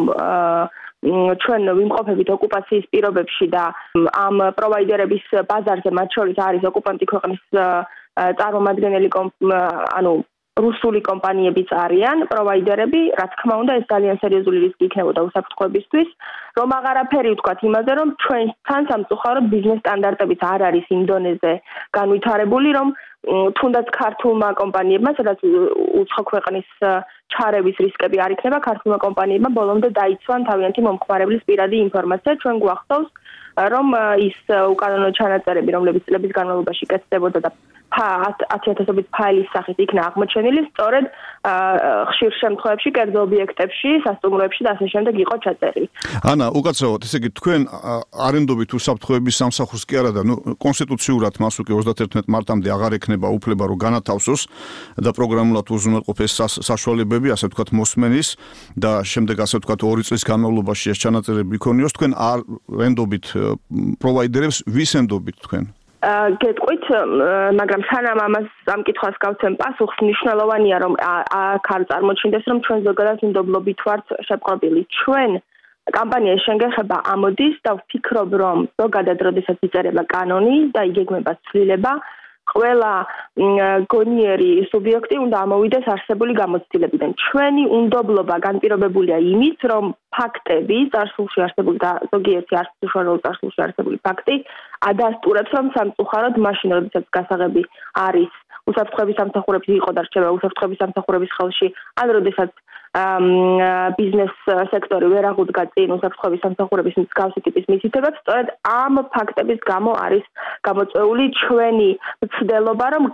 ჩვენ ვიმყოფებით ოკუპაციის პირობებში და ამ პროვაიდერების ბაზარზე მათ შორის არის ოკუპანტი ქვეყნის წარმომადგენელი ანუ რუსული კომპანიებიც არიან პროვაიდერები, რა თქმა უნდა ეს ძალიან სერიოზული რისკი იქნებოდა უსაფრთხოებისთვის, რომ აღარაფერი ვთქვათ იმაზე, რომ ჩვენთან სამწუხაროდ ბიზნეს სტანდარტებიც არ არის იმ დონეზე განვითარებული, რომ თუნდაც ქართულმა კომპანიებმა, სადაც უცხო ქვეყნის ჩარევის რისკები არ იქნება, ქართულმა კომპანიებმა ბოლომდე დაიცვან თავიანთი მომხმარებლის პირადი ინფორმაცია, ჩვენ გვახსოვს, რომ ის უკანონო ჩანაწერები, რომლებიც წლების განმავლობაში კეთდებოდა და 10,000-ობით ფაილის სახით იქნა აღმოჩენილი, სწორედ ხშირ შემთხვევებში, კერძო ობიექტებში, სასტუმროებში და ასე შემდეგ იყო ჩაწერილი. ანა, უკაცრავად, ესე იგი თქვენ არენდობით უსაფრთხოების სამსახურს კი არა და კონსტიტუციურად მას უკვე 31 მარტამდე აღარ ექნება უფლება რომ განათავსოს და პროგრამულად უზრუნველყოფეს საშუალებები, ასე ვთქვათ, მოსმენის და შემდეგ ასე ვთქვათ 2 წლის განმავლობაში ეს ჩანაწერები იქონიოს, თქვენ არენდობით პროვაიდერებს ვის ენდობით თქვენ? გეტყვით, მაგრამ სანამ ამას ამ კითხვას გავცემ პასუხს, მნიშვნელოვანია რომ აქ არ წარმოჩინდეს, რომ ჩვენ ზოგადად ინდობლობით ვართ შეპყრობილი. ჩვენ კამპანია შენგეხება ამოდის და ვფიქრობ, რომ ზოგადად როდესაც იწერება კანონი და იგეგმება ცვლილება, ყველა გონიერი სუბიექტი უნდა ამოვიდეს არსებული გამოცდილებიდან. ჩვენი უნდობლობა განპირობებულია იმით, რომ ფაქტები, წარსულში არსებული და ზოგიერთი არც უშუალოდ წარსულში არსებული ფაქტი ადასტურებს, რომ სამწუხაროდ მაშინ, როდესაც გასაღები არის უსაფრთხოების სამსახურების იყო და რჩება უსაფრთხოების სამსახურების ხელში, ან როდესაც ბიზნეს სექტორი ვერ აღუდგა წინ უსაფრთხოების სამსახურების მსგავსი ტიპის მითითებებს, სწორედ ამ ფაქტების გამო არის გამოწვეული ჩვენი მცდელობა, რომ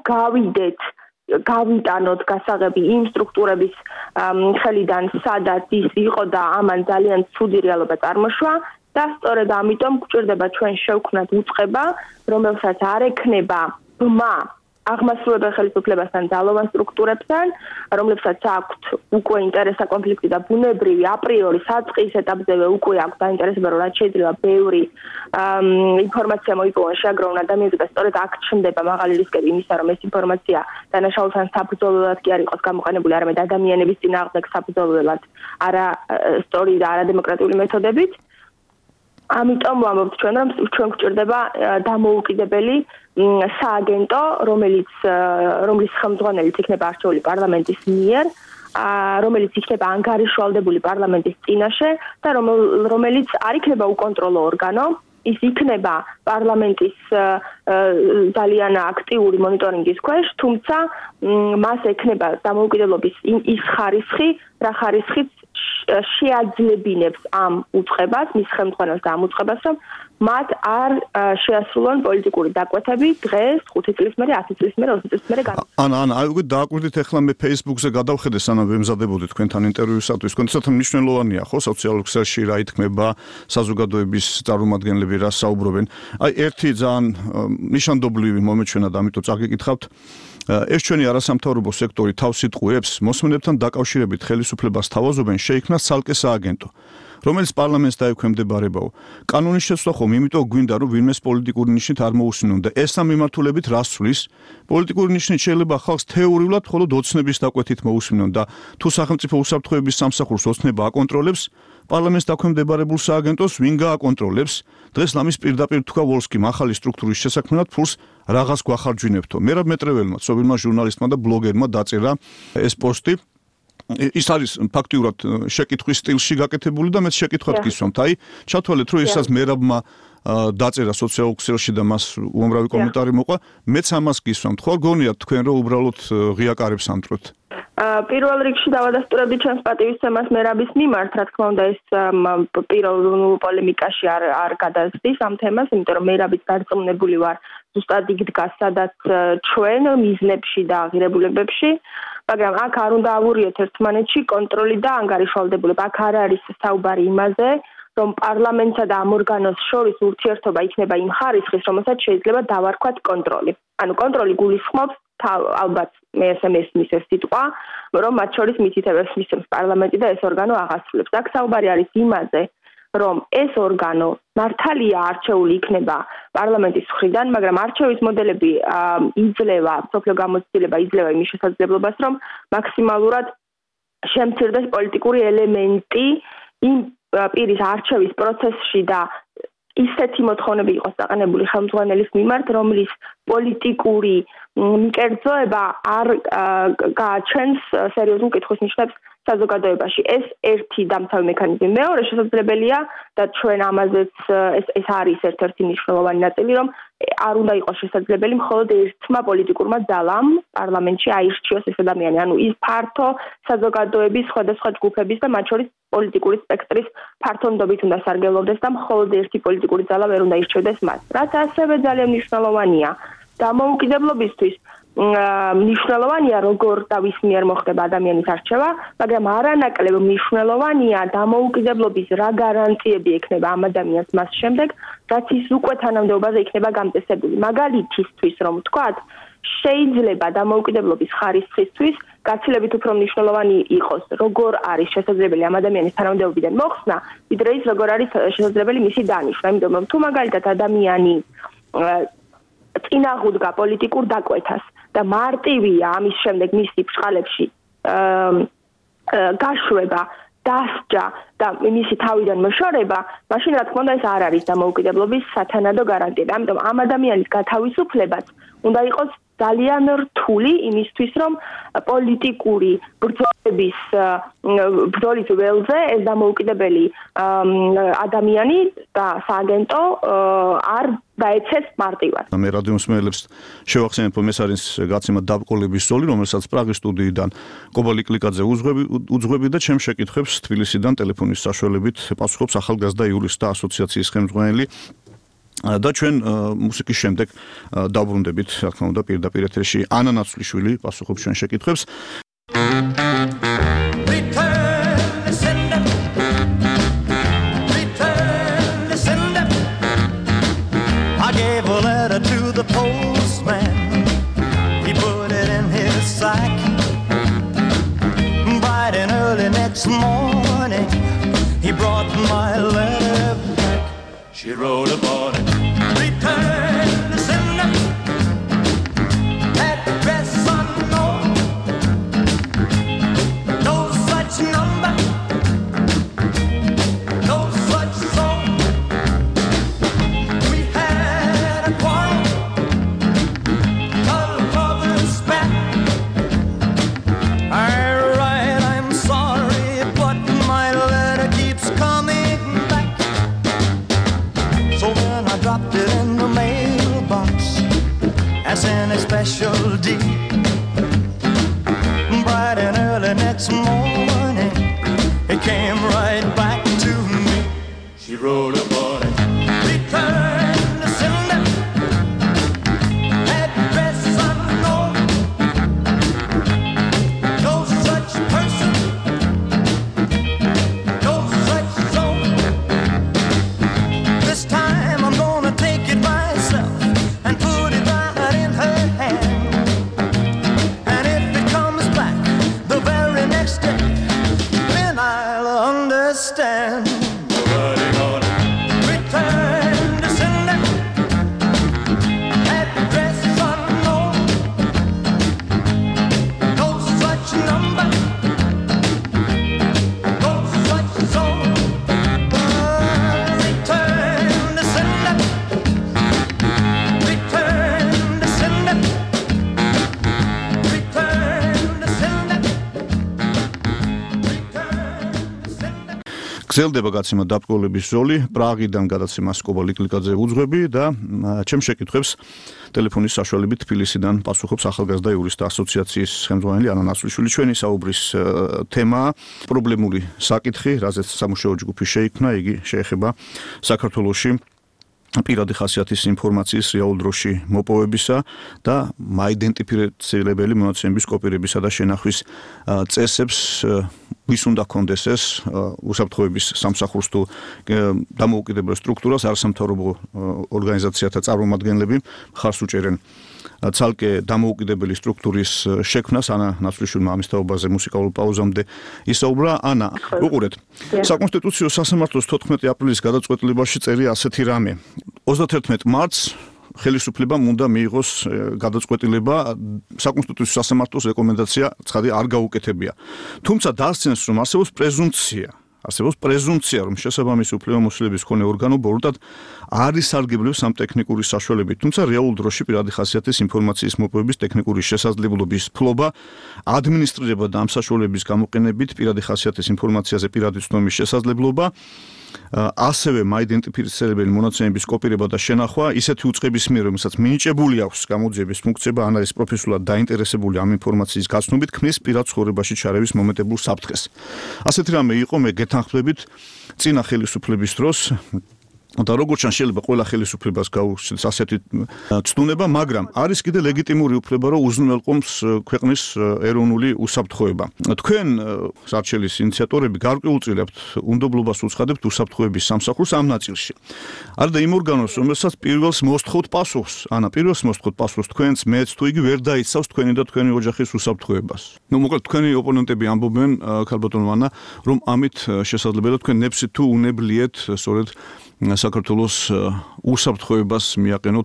გავიტანოთ გასაღები იმ სტრუქტურების ხელიდან, სადაც ის იყო და ამან ძალიან ცუდი რეალობა წარმოშვა და სწორედ ამიტომ გვჭირდება ჩვენ შევქმნათ უწყება, რომელსაც არ ექნება ბმა აღმასრულებელ ხელისუფლებასთან ძალოვან სტრუქტურებთან, რომლებსაც აქვთ უკვე ინტერესა კონფლიქტი და ბუნებრივი აპრიორი საწყის ეტაპზევე უკვე აქვთ დაინტერესება, რომ რაც შეიძლება ბევრი ინფორმაცია მოიპოვონ შეაგროვონ ადამიანზე და სწორედ აქ ჩნდება მაღალი რისკები იმისა, რომ ეს ინფორმაცია დანაშაულთან საბრძოლველად კი არ იყოს გამოყენებული, არამედ ადამიანების წინააღმდეგ საბრძოლველად, არა სწორი და არა დემოკრატიული მეთოდებით. ამიტომ ვამბობთ ჩვენ, რომ ჩვენ გვჭირდება დამოუკიდებელი სააგენტო, რომლის ხელმძღვანელიც იქნება არჩეული პარლამენტის მიერ, რომელიც იქნება ანგარიშვალდებული პარლამენტის წინაშე და რომელიც არ იქნება უკონტროლო ორგანო, ის იქნება პარლამენტის ძალიან აქტიური მონიტორინგის ქვეშ, თუმცა მას ექნება დამოუკიდებლობის ის ხარისხი, რა ხარისხიც შეაძლებინებს ამ უწყებას, მის ხელმძღვანელს და ამ უწყებას, რომ მათ არ შეასრულონ პოლიტიკური დაკვეთები დღეს, 5 წლის მერე, 10 წლის მერე, 20 წლის მერე. ანა, აი უკვე დააკვირდით, ახლა მე Facebook-ზე გადავხედე, სანამ ვემზადებოდი თქვენთან ინტერვიუსათვის. თქვენთანაც მნიშვნელოვანია, ხო, სოციალურ ქსელში რა ითქმება, საზოგადოების წარმომადგენლები რა საუბრობენ. აი ერთი ძალიან ნიშანდობლივი მომეჩვენა და ამიტომ წაგიკითხავთ. ეს ჩვენი არასამთავრობო სექტორი თავს იტყუებს, მოსმენებთან დაკავშირებით ხელისუფლებას თავაზობენ შეიქმნა ცალკე სააგენტო, რომელიც პარლამენტს დაექვემდებარებაო. კანონის შესვლა ხომ იმიტომ გვინდა, რომ ვინმეს პოლიტიკური ნიშნით არ მოусმინონ და ეს ამ მიმართულებით რას ცვლის? პოლიტიკური ნიშნით შეიძლება ხალხს თეორიულად მხოლოდ ოცნების დაკვეთით მოусმინონ და თუ სახელმწიფო უსაფრთხოების სამსახურს ოცნება აკონტროლებს, პარლამენტს დაქვემდებარებულ სააგენტოს ვინ გააკონტროლებს? დღეს ლამის პირდაპირ თქვა ვოლსკიმ ახალი სტრუქტურის შესაქმნელად ფულს რაღაც გვახარჯვინებთო. მერაბ მეტრეველმა, ცნობილმა ჟურნალისტმა და ბლოგერმა დაწერა ეს პოსტი. ის არის ფაქტიურად შეკითხვის სტილში გაკეთებული და მეც შეკითხვა გისვამთ. აი, ჩათვალეთ, რომ ისაც მერაბმა დაწერა სოციალურ ქსელში და მას უამრავი კომენტარი მოყვა. მეც ამას გისვამთ. ხო გონიათ თქვენ რომ უბრალოდ ღია კარებს ამტროთ? პირველ რიგში დავადასტურებდი ჩვენს პატივისცემას მერაბის მიმართ, რა თქმა უნდა ეს პირველ პოლემიკაში არ გადასდის ამ თემას, იმიტომ რომ მერაბის დარწმუნებული ვარ, ზუსტად იქ დგას, სადაც ჩვენ მიზნებში და აღირებულებებში, მაგრამ აქ არ უნდა ავურიოთ ერთმანეთში კონტროლი და ანგარიშვალდებულება. აქ არ არის საუბარი იმაზე, რომ პარლამენტსა და ამ ორგანოს შორის ურთიერთობა იქნება იმ ხარისხის, რომელსაც შეიძლება დავარქვათ კონტროლი. ანუ კონტროლი გულისხმობს ალბათ მე ესე მესმის ეს სიტყვა, რომ მათ შორის მითითებებს მისცემს პარლამენტი და ეს ორგანო აღასრულებს. აქ საუბარი არის იმაზე, რომ ეს ორგანო მართალია არჩეული იქნება პარლამენტის მხრიდან, მაგრამ არჩევის მოდელები იძლევა, სოფლიო გამოცდილება იძლევა იმის შესაძლებლობას, რომ მაქსიმალურად შემცირდეს პოლიტიკური ელემენტი იმ პირის არჩევის პროცესში და ისეთი მოთხოვნები იყოს დაყენებული ხელმძღვანელის მიმართ, რომლის პოლიტიკური მიკერძოება არ გააჩენს სერიოზულ კითხვის ნიშნებს საზოგადოებაში. ეს ერთი დამცავი მექანიზმი. მეორე შესაძლებელია და ჩვენ ამაზეც ეს არის ერთ-ერთი მნიშვნელოვანი ნაწილი, რომ არ უნდა იყოს შესაძლებელი მხოლოდ ერთმა პოლიტიკურმა ძალამ პარლამენტში აირჩიოს ეს ადამიანი. ანუ ის ფართო საზოგადოების სხვადასხვა ჯგუფების და მათ შორის პოლიტიკური სპექტრის ფართონდობით უნდა სარგებლობდეს და მხოლოდ ერთი პოლიტიკური ძალა ვერ უნდა ირჩევდეს მას. რაც ასევე ძალიან მნიშვნელოვანია დამოუკიდებლობისთვის. მნიშვნელოვანია როგორ და ვის მიერ მოხდება ადამიანის არჩევა, მაგრამ არანაკლებ მნიშვნელოვანია დამოუკიდებლობის რა გარანტიები ექნება ამ ადამიანს მას შემდეგ, რაც ის უკვე თანამდებობაზე იქნება გამწესებული. მაგალითისთვის რომ ვთქვათ, შეიძლება დამოუკიდებლობის ხარისხისთვის გაცილებით უფრო მნიშვნელოვანი იყოს, როგორ არის შესაძლებელი ამ ადამიანის თანამდებობიდან მოხსნა, ვიდრე ის როგორ არის შესაძლებელი მისი დანიშვნა. იმიტომ რომ თუ მაგალითად ადამიანი წინაღუდგა პოლიტიკურ დაკვეთას და მარტივია ამის შემდეგ მისი ბრწყალებში გაშვება, დასჯა და მისი თავიდან მოშორება, მაშინ რა თქმა უნდა ეს არ არის დამოუკიდებლობის სათანადო გარანტია. ამიტომ ამ ადამიანის გათავისუფლებაც უნდა იყოს ძალიან რთული იმისთვის, რომ პოლიტიკური ბრძოლის ველზე ეს დამოუკიდებელი ადამიანი და სააგენტო არ დაეცეს მარტივად. მე რადიო მსმენელებს შევახსენებ, რომ ეს არის გაცემა დაბრკოლების ზოლი, რომელსაც პრაღის სტუდიიდან კობალი კლიკაძე უძღვები და ჩემს შეკითხვებს თბილისიდან ტელეფონის საშუალებით პასუხობს ახალგაზრდა იურისტთა ასოციაციის ხელმძღვანელი. და ჩვენ მუსიკის შემდეგ დავბრუნდებით, რა თქმა უნდა, პირდაპირ ეთერში ანა ნაცვლიშვილი პასუხობს ჩვენ შეკითხვებს. I gave a letter to the postman. He put it in his sack. Bright and early next morning, he brought my letter back. She wrote upon it. Return the sender. Address unknown. No such number. No such song. We had a quarrel. A lover's spat. Alright, I'm sorry, but my letter keeps coming back. So then I dropped it in the mailbox as in a special deed. Bright and early next morning, it came right back to me. She wrote upon it. Return the sender. Address unknown. No such person. No such zone. This time I'm gonna take it myself and put it right in her hand. And if it comes back the very next day, then I'll understand. Writing on it. გრძელდება გაცემა დაპყრობების ზოლი, პრაღიდან გადაცემას კობა ლიკლიკაძე უძღვები და ჩემს შეკითხვებს ტელეფონის საშუალებით თბილისიდან პასუხობს ახალგაზრდა იურისტთა ასოციაციის ხელმძღვანელი ანა ნაცვლიშვილი. ჩვენი საუბრის თემაა პრობლემური საკითხი, რაზეც სამუშაო ჯგუფი შეიქმნა, იგი შეეხება საქართველოში პირადი ხასიათის ინფორმაციის რეალურ დროში მოპოვებისა და მაიდენტიფიცირებელი მონაცემების კოპირებისა და შენახვის წესებს ვის უნდა კონდეს ეს უსაფრთხოების სამსახურს თუ დამოუკიდებელ სტრუქტურას არასამთავრობო ორგანიზაციათა წარმომადგენლები ხარს უჭერენ ცალკე დამოუკიდებელი სტრუქტურის შექმნას. ანა ნაცვლიშვილმა ამის თაობაზე მუსიკალურ პაუზამდე ისაუბრა. ანა, უყურეთ. საკონსტიტუციო სასამართლოს 14 აპრილის გადაწყვეტილებაში წერია ასეთი რამე. 31 მარტს ხელისუფლებამ უნდა მიიღოს გადაწყვეტილება საკონსტიტუციო სასამართლოს რეკომენდაცია ცხადი არ გაუკეთებია. თუმცა დასცენს რომ არსებობს პრეზუმპცია, რომ შესაბამისი უფლებამოსილების მქონე ორგანო ბოროტად არ ისარგებლებს ამ ტექნიკური საშუალებით, თუმცა რეალურ დროში პირადი ხასიათის ინფორმაციის მოპოვების ტექნიკური შესაძლებლობის ფლობა, ადმინისტრირება და ამ საშუალების გამოყენებით პირადი ხასიათის ინფორმაციაზე პირადი ცნობის შესაძლებლობა, ასევე მაიდენტიფიცირებელი მონაცემების კოპირება და შენახვა ისეთი უწყების მიერ, რომელსაც მინიჭებული აქვს გამოძიების ფუნქცია, ან არის პროფესიულად დაინტერესებული ამ ინფორმაციის გაცნობით, ქმნის პირად ცხოვრებაში ჩარევის მომენტებულ საფრთხეს. ასეთი რამე იყო, მე გეთანხმდებით წინა ხელისუფლების დროს და როგორც ან შეიძლება ყველა ხელისუფლებას გაუჩნდეს ასეთი ცდუნება, მაგრამ არის კიდე ლეგიტიმური უფლება, რომ უზრუნველყოს ქვეყნის ეროვნული უსაფრთხოება. თქვენ სარჩელის ინიციატორები გარკვეულწილად უნდობლობას უცხადებთ უსაფრთხოების სამსახურს ამ ნაწილში. არა და იმ ორგანოს, რომელსაც პირველს მოსთხოვთ პასუხს, თქვენც, მეც თუ იგი ვერ დაიცავს თქვენი და თქვენი ოჯახის უსაფრთხოებას. მოკლედ თქვენი ოპონენტები ამბობენ, ქალბატონო ანა, რომ ამით შესაძლებელია თქვენ ნებსით თუ უნებლიეთ სწორედ საქართველოს უსაფრთხოებას მიაყენოთ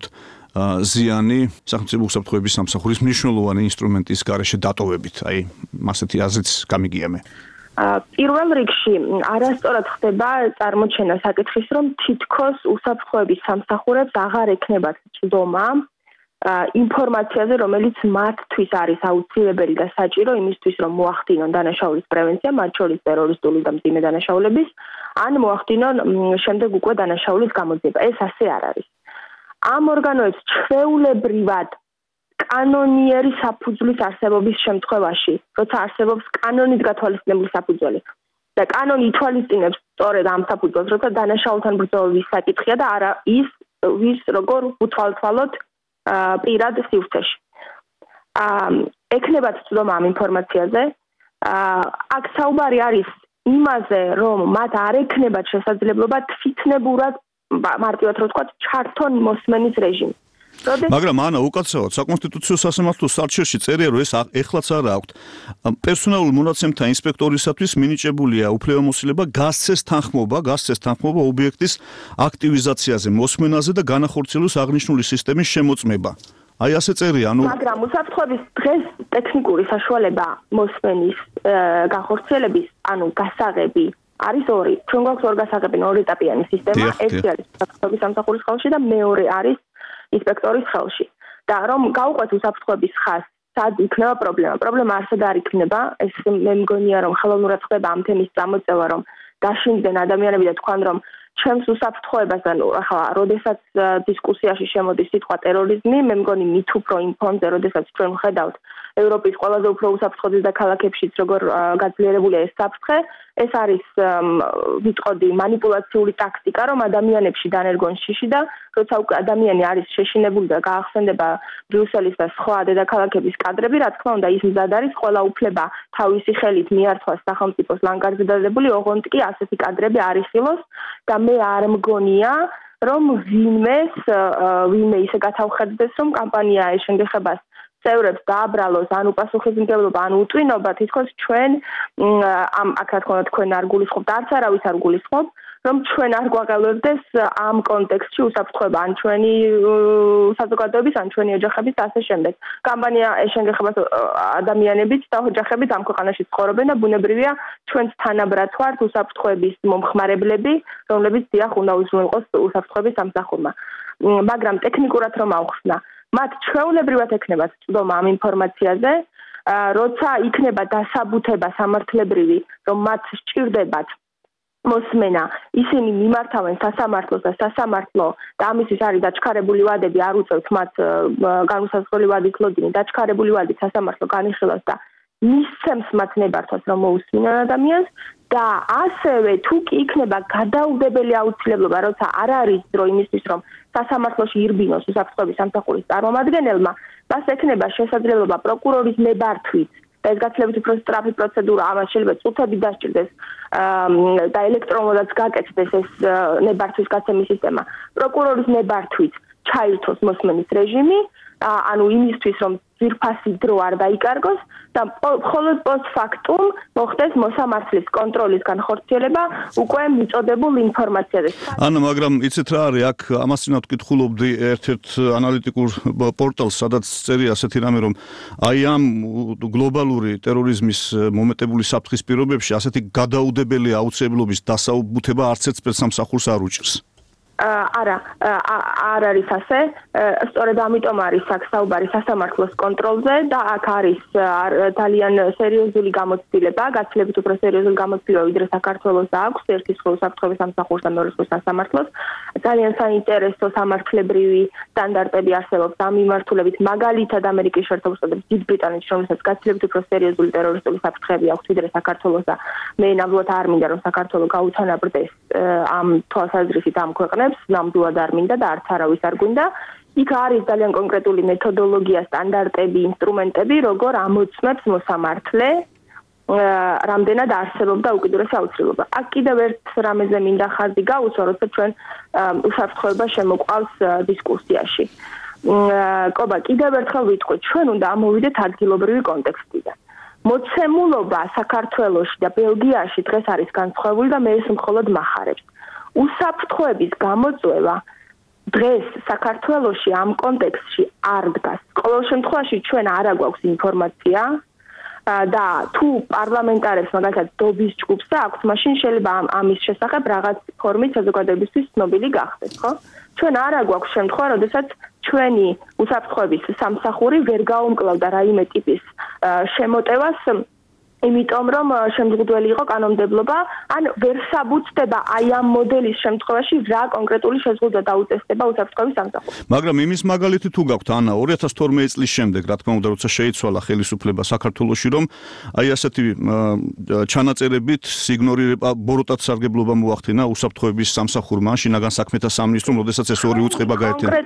ზიანი სახელმწიფო უსაფრთხოების სამსახურის მნიშვნელოვანი ინსტრუმენტის გარეშე დატოვებით. აი, ასეთი აზრიც გამიგია მე. პირველ რიგში არასწორად ხდება წარმოჩენა საკითხის, რომ თითქოს უსაფრთხოების სამსახურებს აღარ ექნებათ წვდომა ინფორმაციაზე, რომელიც მათთვის არის აუცილებელი და საჭირო იმისთვის, რომ მოახდინონ დანაშაულის პრევენცია, მათ შორის ტერორისტული და მძიმე დანაშაულების, ან მოახდინონ შემდეგ უკვე დანაშაულის გამოძიება. ეს ასე არ არის. ამ ორგანოებს ჩვეულებრივად კანონიერი საფუძვლის არსებობის შემთხვევაში, როცა არსებობს კანონით გათვალისწინებული საფუძველი და კანონი ითვალისწინებს სწორედ ამ საფუძველს, როცა დანაშაულთან ბრძოლების საკითხია და არა ის, ვის როგორ უთვალთვალოთ პირად სივრცეში. ექნებათ წვდომა ამ ინფორმაციაზე. აქ საუბარი არის იმაზე, რომ მათ არ ექნებათ შესაძლებლობა თვითნებურად მარტივად რო ვთქვათ, ჩართონ მოსმენის რეჟიმი. მაგრამ ანა უკაცრავად საკონსტიტუციო სასამართლოს სარჩელში წერია, რომ ეს ეხლაც არ აქვთ. პერსონალურ მონაცემთა ინსპექტორისათვის მინიჭებულია უფლებამოსილება გასცეს თანხმობა ობიექტის აქტივიზაციაზე, მოსმენაზე და განახორციელოს აღნიშნული სისტემის შემოწმება. აი ასე წერია, მაგრამ უსაფრთხოების დღეს ტექნიკური საშუალება მოსმენის განხორციელების, გასაღები არის ორი. ჩვენ გვაქვს ორ გასაღები, ორი ეტაპიანი სისტემა, ერთი არის უსაფრთხოების სამსახურის ხელში და მეორე არის ინსპექტორის ხელში. და რომ გაუყვეთ უსაფრთხოების ხაზს, სად იქნება პრობლემა? პრობლემა არსად არ იქნება. ეს მე მგონია, რომ ხელოვნურად ხდება ამ თემის წამოწევა, რომ დაშინდნენ ადამიანები და თქვენ, რომ ჩემს უსაფრთხოებას, ახლა როდესაც დისკუსიაში შემოდის სიტყვა ტერორიზმი, მე მგონი მით უფრო იმ ფონზე, როდესაც ჩვენ ვხედავთ ევროპის ყველაზე უფრო უსაფრთხო დედაქალაქებშიც როგორ გაძლიერებულია ეს საფრთხე, ეს არის ვიტყოდი манипуляციური ტაქტიკა, რომ ადამიანებში დანერგონ შიში და როცა უკვე ადამიანი არის შეშინებული და გაახსენდება ბრიუსელის და სხვა დედაქალაქების კადრები, რა თქმა უნდა, ის მზად არის ყველა უფლება თავისი ხელით მიართვას სახელმწიფოს ლანგარზე დადებული, ოღონდ კი ასეთი კადრები არ იხილოს და მე არ მგონია, რომ ვინმე ისე გათავხედდეს, რომ კამპანია ეშენგეხებას წევრებს დააბრალოს ან უპასუხისმგებლობა ან უტვინობა, თითქოს ჩვენ აქ რა თქმა უნდა თქვენ არ გულისხმობთ, არც არავის არ გულისხმობ, რომ ჩვენ არ გვაყალბდეს ამ კონტექსტში უსაფრთხოება ან ჩვენი საზოგადოების ან ჩვენი ოჯახების და ასე შემდეგ. კამპანია ეშენგეხებას ადამიანებით და ოჯახებით ამ ქვეყანაში ცხოვრობენ და ბუნებრივია ჩვენც თანაბრად ვართ უსაფრთხოების მომხმარებლები, რომლებიც დიახ უნდა უზრუნველყოს უსაფრთხოების სამსახურმა. მაგრამ ტექნიკურად რომ ავხსნა, მათ ჩვეულებრივად ექნებათ წვდომა ამ ინფორმაციაზე, როცა იქნება დასაბუთება სამართლებრივი, რომ მათ სჭირდებათ მოსმენა ისინი მიმართავენ სასამართლოს და სასამართლო და ამისთვის არის დაჩქარებული ვადები არ უწევთ მათ განუსაზღვრელი ვადის ლოდინი დაჩქარებული ვადით სასამართლო განიხილავს და მისცემს მათ ნებართვას რომ მოусმინონ ადამიანს და ასევე თუ კი იქნება გადაუდებელი აუცილებლობა როცა არ არის დრო იმისთვის რომ სასამართლოში ირბინოს უსაფრთხოების სამსახურის წარმომადგენელმა მას ექნება შესაძლებლობა პროკურორის ნებართვით და ეს გაცილებით უფრო სწრაფი პროცედურა ამას შეიძლება წუთები დასჭირდეს და ელექტრონულად გაკეთდეს ეს ნებართვის გაცემის სისტემა პროკურორის ნებართვით ჩაირთოს მოსმენის რეჟიმი ანუ იმისთვის რომ ძირფასი დრო არ დაიკარგოს და მხოლოდ პოსტფაქტუმ მოხდეს მოსამართლის კონტროლის განხორციელება უკვე მიწოდებულ ინფორმაციაზე. ანა, მაგრამ იცით რა არის აქ ამასთანავ ვკითხულობდი ერთ-ერთ ანალიტიკურ პორტალს, სადაც წერია ასეთი რამე, რომ აი ამ გლობალური ტერორიზმის მომეტებული საფრთხის პირობებში ასეთი გადაუდებელი აუცილებლობის დასაუბუთება არც ერთ სპეცსამსახურს არ უჭირს. არა, არ არის ასე. სწორედ ამიტომ არის საუბარი სასამართლოს კონტროლზე და აქ არის ძალიან სერიოზული გამოცდილება, გაცილებით უფრო სერიოზული გამოცდილება, ვიდრე საქართველოს აქვს ერთის ხოლმე საფრთხების სამსახურს და მეორეს ხოლმე სასამართლოს. ძალიან საინტერესო სამართლებრივი სტანდარტები არსებობს ამ მიმართულებით, მაგალითად ამერიკის შეერთებულ შტატებში, დიდ ბრიტანეთში, რომელსაც გაცილებით უფრო სერიოზული ტერორისტული საფრთხეები აქვს ვიდრე საქართველოს და მე ნამდვილად არ მინდა რომ საქართველო გაუთანაბრდეს ამ თვალსაზრისით ამ ქვეყნებს ნამდვილად არ მინდა და არც არავის არ გვინდა. იქ არის ძალიან კონკრეტული მეთოდოლოგია, სტანდარტები, ინსტრუმენტები, როგორ ამოწმებს მოსამართლე რამდენად არსებობდა უკიდურესი აუცილებლობა. აქ კიდევ ერთ რამეზე მინდა ხაზი გაუსვა, როცა ჩვენ უსაფრთხოება შემოყვავს დისკუსიაში. კობა, კიდევ ერთხელ ვიტყვით, ჩვენ უნდა ამოვიდეთ ადგილობრივი კონტექსტიდან. მოცემულობა საქართველოში და ბელგიაში დღეს არის განსხვავებული და მე ეს მხოლოდ მახარებს. უსაფრთხოების გამოწვევა დღეს საქართველოში ამ კონტექსტში არ დგას. ყოველ შემთხვევაში ჩვენ არ აგვაქვს ინფორმაცია და თუ პარლამენტარებს მაგალითად დობის ჯგუფს აქვს, მაშინ შეიძლება ამის შესახებ რაღაც ფორმით საზოგადოებისთვის ცნობილი გახდეს, ხო? ჩვენ არ აგვაქვს შემთხვევა, როდესაც ჩვენი უსაფრთხოების სამსახური ვერ გაუმკლავდა რაიმე ტიპის შემოტევას იმიტომ რომ შემზღუდველი იყო კანონმდებლობა, ან ვერ საბუთდება აი ამ მოდელის შემთხვევაში რა კონკრეტული შეზღუდვა დაუწესდება უსაფრთხოების სამსახურს. მაგრამ იმის მაგალითი თუ გაქვთ, ანა, 2012 წლის შემდეგ, რა თქმა უნდა, როცა შეიცვალა ხელისუფლება საქართველოში, რომ აი ასეთი ჩანაწერებით სიგნორირება ბოროტად სარგებლობა მოახდინა უსაფრთხოების სამსახურმა, შინაგან საქმეთა სამინისტრომ, როდესაც ეს ორი უწყება გაერთიანდა.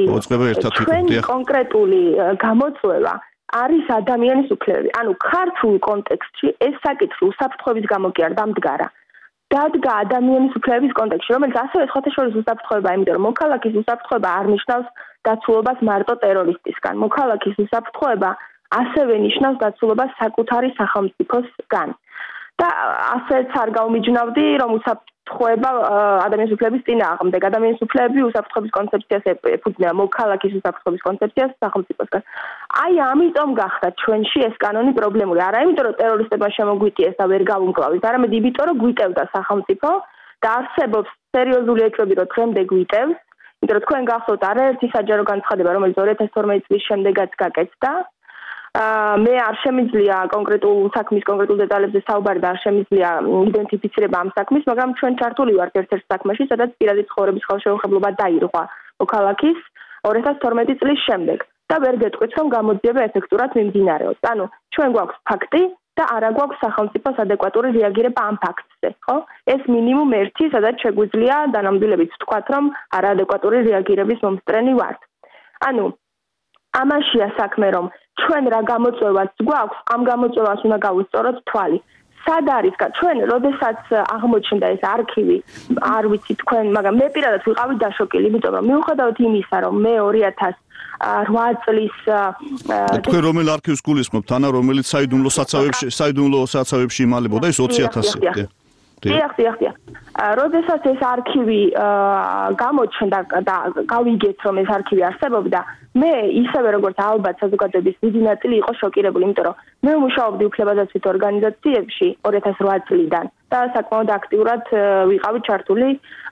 კონკრეტული გამოწვევა არის ადამიანის უფლებები. ანუ ქართულ კონტექსტში ეს საკითხი უსაფრთხოების გამო კი არ დამდგარა. დადგა ადამიანის უფლებების კონტექსტში, რომელიც ასევე სხვათაშორის უსაფრთხოება, იმიტომ რომ მოქალაქის უსაფრთხოება არ ნიშნავს დაცულობას მარტო ტერორისტისგან. მოქალაქის უსაფრთხოება ასევე ნიშნავს დაცულობას საკუთარი სახელმწიფოსგან. და ასეც არ გაუმიჯნავდი, რომ უსაფრთხოება ადამიანის უფლების წინააღმდეგ. ადამიანის უფლებები უსაფრთხოების კონცეფციას ეფუძნება მოქალაქის უსაფრთხოების კონცეფციას სახელმწიფოსგან. აი ამიტომ გახდა ჩვენში ეს კანონი პრობლემური. არა იმიტომ რომ ტერორისტებმა შემოგვიტიეს და ვერ გავუმკლავით, არამედ იმიტომ რომ გვიტევდა სახელმწიფო და არსებობს სერიოზული ეჭვები, რომ დღემდე გვიტევს, იმიტომ რომ თქვენ გახსოვთ არაერთი საჯარო განცხადება, რომელიც 2012 წლის შემდეგაც გაკეთდა. მე არ შემიძლია კონკრეტულ საქმის კონკრეტულ დეტალებზე საუბარი და არ შემიძლია იდენტიფიცირება ამ საქმის, მაგრამ ჩვენ ჩართული ვართ ერთ-ერთ საქმეში, სადაც პირადი ცხოვრების ხელშეუხებლობა დაირღვა მოქალაქის 2012 წლის შემდეგ და ვერ გეტყვით, რომ გამოძიება ეფექტურად მიმდინარეობს. ანუ ჩვენ გვაქვს ფაქტი და არა გვაქვს სახელმწიფოს ადეკვატური რეაგირება ამ ფაქტზე, ხო? ეს მინიმუმ ერთი, სადაც შეგვიძლია დანამდვილებით ვთქვათ, რომ არაადეკვატური რეაგირების მომსწრენი ვართ. ანუ ამაშია საქმე, რომ ჩვენ რა გამოწვევაც გვაქვს, ამ გამოწვევას უნდა გავუსწოროთ თვალი. სად არის ჩვენ, როდესაც აღმოჩნდა ეს არქივი, არ ვიცი თქვენ, მაგრამ მე პირადად ვიყავი დაშოკილი, იმიტომ რომ მიუხედავად იმისა, რომ მე 2008 წლის თქვენ რომელ არქივს გულისხმობთ, ანა, რომელიც საიდუმლო საცავებში იმალებოდა ის 20,000. დიახ. როდესაც ეს არქივი გამოჩნდა და გავიგეთ, რომ ეს არქივი არსებობდა, მე ისევე როგორც ალბათ საზოგადოების დიდი ნაწილი იყო შოკირებული, იმიტომ რომ მე ვმუშაობდი უფლებადაცვით ორგანიზაციებში 2008 წლიდან და საკმაოდ აქტიურად ვიყავი ჩართული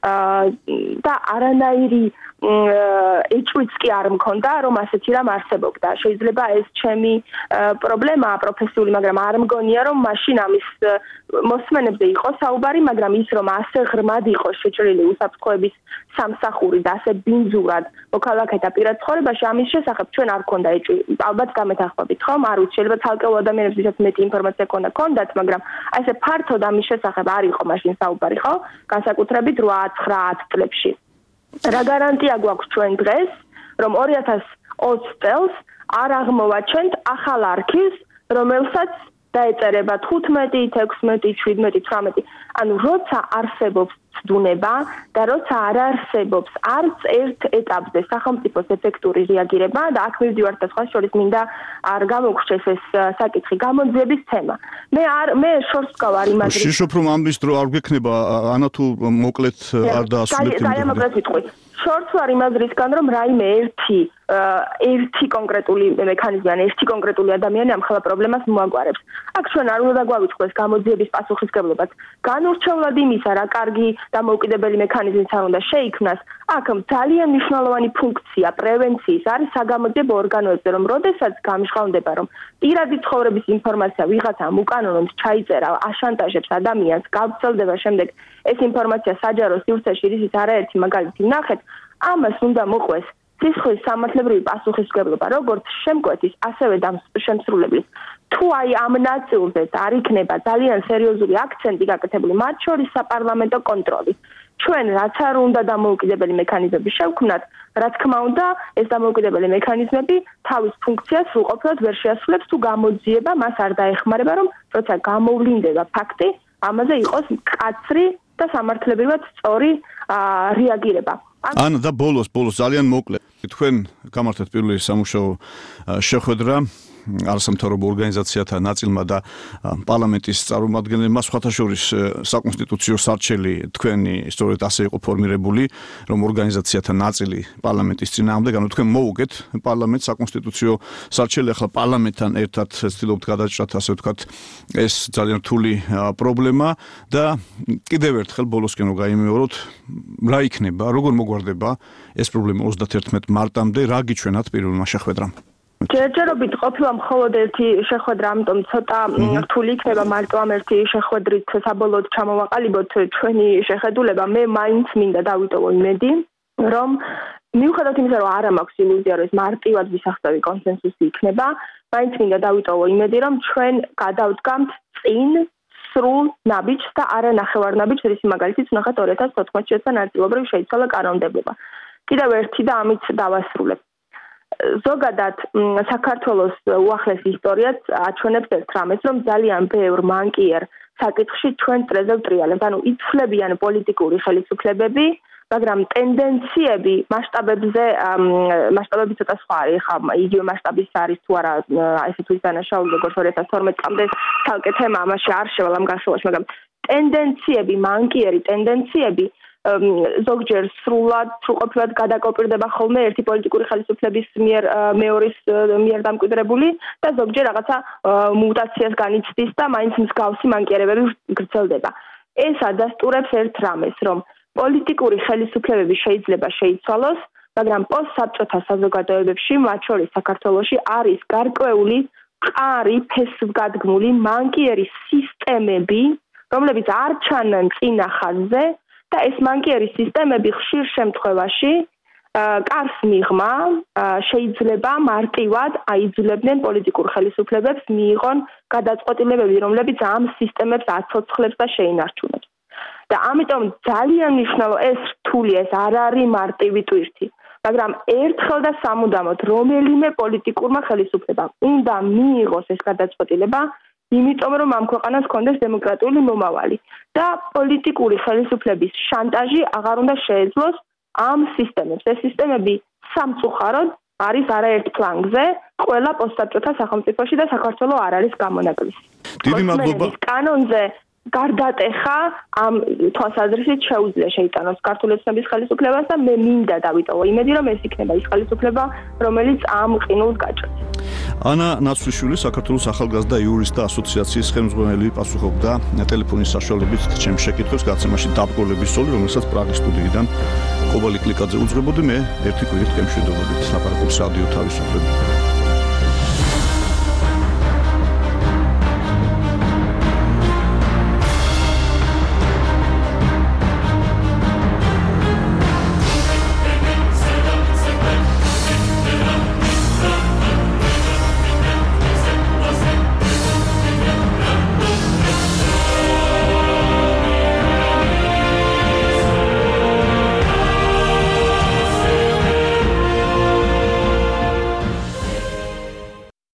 და არანაირი ეჭვიც კი არ მქონდა, რომ ასეთი რამ არსებობდა. შეიძლება ეს ჩემი პრობლემაა პროფესიული, მაგრამ არ მგონია, რომ მაშინ ამის მოსმენებზე იყო საუბარი, მაგრამ ის რომ ასე ღრმად იყო შეჭრილი უსაფრთხოების სამსახური და ასე ბინძურად მოქალაქეთა პირად ცხოვრებაში, ამის შესახებ ჩვენ არ გქონდა ეჭვი. ალბათ გამეთანხმებით, ხომ? არ ვიცი, შეიძლება ცალკეულ ადამიანებს ვისაც მეტი ინფორმაცია ქონდათ, მაგრამ აი ესე ფართოდ ამის შესახებ არ იყო მაშინ საუბარი, ხო? განსაკუთრებით 8-9 წლებში. რა გარანტია გვაქვს ჩვენ დღეს, რომ 2020 წელს არ აღმოვაჩენთ ახალ არქივს, რომელსაც დაეწერება 15, 16, 17, 18. ანუ როცა არსებობს ცდუნება და როცა არ არსებობს არც ერთ ეტაპზე სახელმწიფოს ეფექტური რეაგირება და აქ მივდივართ და სხვა შორის მინდა არ გამოგვრჩეს ეს საკითხი გამოძიების თემა. მე შორს გავარ იმაზე. შიშობ რომ ამის დრო არ გვექნება ანა თუ მოკლედ არ დაასრულებთ. ძალიან მოკლედ ვიტყვი. შორს ვარ იმას რისკან რომ რაიმე ერთი კონკრეტული მექანიზმი ან ერთი კონკრეტული ადამიანი ამ ხელა პრობლემას მოაგვარებს. აქ ჩვენ არ უნდა გაგვიწყდეს გამოძიების პასუხისმგებლობაც. განურჩევლად იმისა, რა კარგი დამოუკიდებელი მექანიზმიც არ უნდა შეიქმნას, აქ ძალიან მნიშვნელოვანი ფუნქცია პრევენციის არის საგამოძიებო ორგანოებზე, რომ როდესაც გამჟღავნდება, რომ პირადი ცხოვრების ინფორმაცია ვიღაცამ უკანონოდ ჩაიწერა, აშანტაჟებს ადამიანს, გავრცელდება შემდეგ ეს ინფორმაცია საჯარო სივრცეში, რისიც არაერთი მაგალითი ვნახეთ, ამას უნდა მოყვეს სისხლის სამართლებრივი პასუხისმგებლობა, როგორც შემკვეთის, ასევე შემსრულებლის. თუ აი ამ ნაწილზე არ იქნება ძალიან სერიოზული აქცენტი გაკეთებული, მათ შორის საპარლამენტო კონტროლი. ჩვენ რაც არ უნდა დამოუკიდებელი მექანიზმები შევქმნათ, რა თქმა უნდა, ეს დამოუკიდებელი მექანიზმები თავის ფუნქციას სრულყოფილად ვერ შეასრულებს, თუ გამოძიება მას არ დაეხმარება, რომ როცა გამოვლინდება ფაქტი, ამაზე იყოს მკაცრი და სამართლებრივად სწორი რეაგირება. ანა და ბოლოს ძალიან მოკლედ თქვენ გამართეთ პირველი სამუშაო შეხვედრა არასამთავრობო ორგანიზაციათა ნაწილმა და პარლამენტის წარმომადგენლებმა სხვათა შორის საკონსტიტუციო სარჩელი თქვენი სწორედ ასე იყო ფორმირებული, რომ ორგანიზაციათა ნაწილი პარლამენტის წინააღმდეგ, ანუ თქვენ მოუგეთ პარლამენტს საკონსტიტუციო სარჩელი, ახლა პარლამენტთან ერთად ცდილობთ გადაჭრათ, ასე ვთქვათ, ეს ძალიან რთული პრობლემა და კიდევ ერთხელ ბოლოსკენ რომ გაიმეოროთ, რა იქნება, როგორ მოგვარდება ეს პრობლემა 31 მარტამდე, რა გიჩვენათ პირველმა შეხვედრამ? ჯერჯერობით ყოფილა მხოლოდ ერთი შეხვედრა, ამიტომ ცოტა რთული იქნება მარტო ამ ერთი შეხვედრით საბოლოოდ ჩამოვაყალიბოთ ჩვენი შეხედულება. მე მაინც მინდა დავიტოვო იმედი, რომ მიუხედავად იმისა, რომ არ მაქვს ილუზია, რომ ეს მარტივად ვისახწევი კონსენსუსი იქნება, მაინც მინდა დავიტოვო იმედი, რომ ჩვენ გადავდგამთ წინ სრულ ნაბიჯს და არა ნახევარნაბიჯს, რისი მაგალითიც ვნახეთ 2014 წელს ნაწილობრივ შეიცვალა კანონმდებლობა. კიდევ ერთი და ამით დავასრულებ. ზოგადად საქართველოს უახლეს ისტორიაც აჩვენებს ერთ რამეს, რომ ძალიან ბევრ მანკიერ საკითხში ჩვენ წრეზე ვტრიალებთ. ანუ იცვლებიან პოლიტიკური ხელისუფლებები, მაგრამ ტენდენციები მასშტაბებზე მასშტაბები ცოტა სხვა არის. ხა იგივე მასშტაბის არის თუ არა ესე თუ ის დანაშაული როგორც 2012 წამდე თალკე თემა ამაში არ შევალ ამ განხილვაში, მაგრამ ტენდენციები, მანკიერი ტენდენციები ზოგჯერ სრულყოფილად გადაკოპირდება ხოლმე ერთი პოლიტიკური ხელისუფლების მიერ მეორის მიერ დამკვიდრებული და ზოგჯერ რაღაცა მუტაციას განიცდის და მაინც მსგავსი მანკიერებები გრძელდება. ეს ადასტურებს ერთ რამეს, რომ პოლიტიკური ხელისუფლებები შეიძლება შეიცვალოს, მაგრამ პოსტსაბჭოთა საზოგადოებებში, მათ შორის საქართველოში არის გარკვეული მყარი ფესვგადგმული მანკიერი სისტემები, რომლებიც არ ჩანან წინა ხაზზე და ეს მანკიერი სისტემები ხშირ შემთხვევაში კარს მიღმა შეიძლება მარტივად აიძულებდნენ პოლიტიკურ ხელისუფლებებს მიიღონ გადაწყვეტილებები, რომლებიც ამ სისტემებს აცოცხლებს და შეინარჩუნებს. და ამიტომ ძალიან მნიშვნელოვანია ეს რთული, ეს არ არის მარტივი ტვირთი, მაგრამ ერთხელ და სამუდამოდ რომელიმე პოლიტიკურმა ხელისუფლებამ უნდა მიიღოს ეს გადაწყვეტილება, იმიტომ რომ ამ ქვეყანას ჰქონდეს დემოკრატიული მომავალი და პოლიტიკური ხელისუფლების შანტაჟი აღარ უნდა შეეძლოს ამ სისტემებს. ეს სისტემები სამწუხაროდ არის არაერთ ფლანგზე, ყველა პოსტსაბჭოთა სახელმწიფოში და საქართველოს არ არის გამონაკლისი. დიდი მადლობა. კანონზე გარდატეხა ამ თვალსაზრისით შეუძლია შეიტანოს ქართული ოცნების ხელისუფლებას და მე მინდა დავიტოვო იმედი, რომ ეს იქნება ის ხელისუფლება, რომელიც ამ ყინულს გაჭრს. ანა ნაცვლიშვილი საქართველოს ახალგაზრდა იურისტთა ასოციაციის ხელმძღვანელი პასუხობდა ტელეფონის საშუალებით ჩემს შეკითხვებს გაცემაში დაბრკოლების სოლი, რომელსაც პრაღის სტუდიიდან კობალი კლიკაძე უძღვებოდი, მე ერთი კვირით კემშვიდობებით ლაპარაკობს აუდიო თავისუფლება.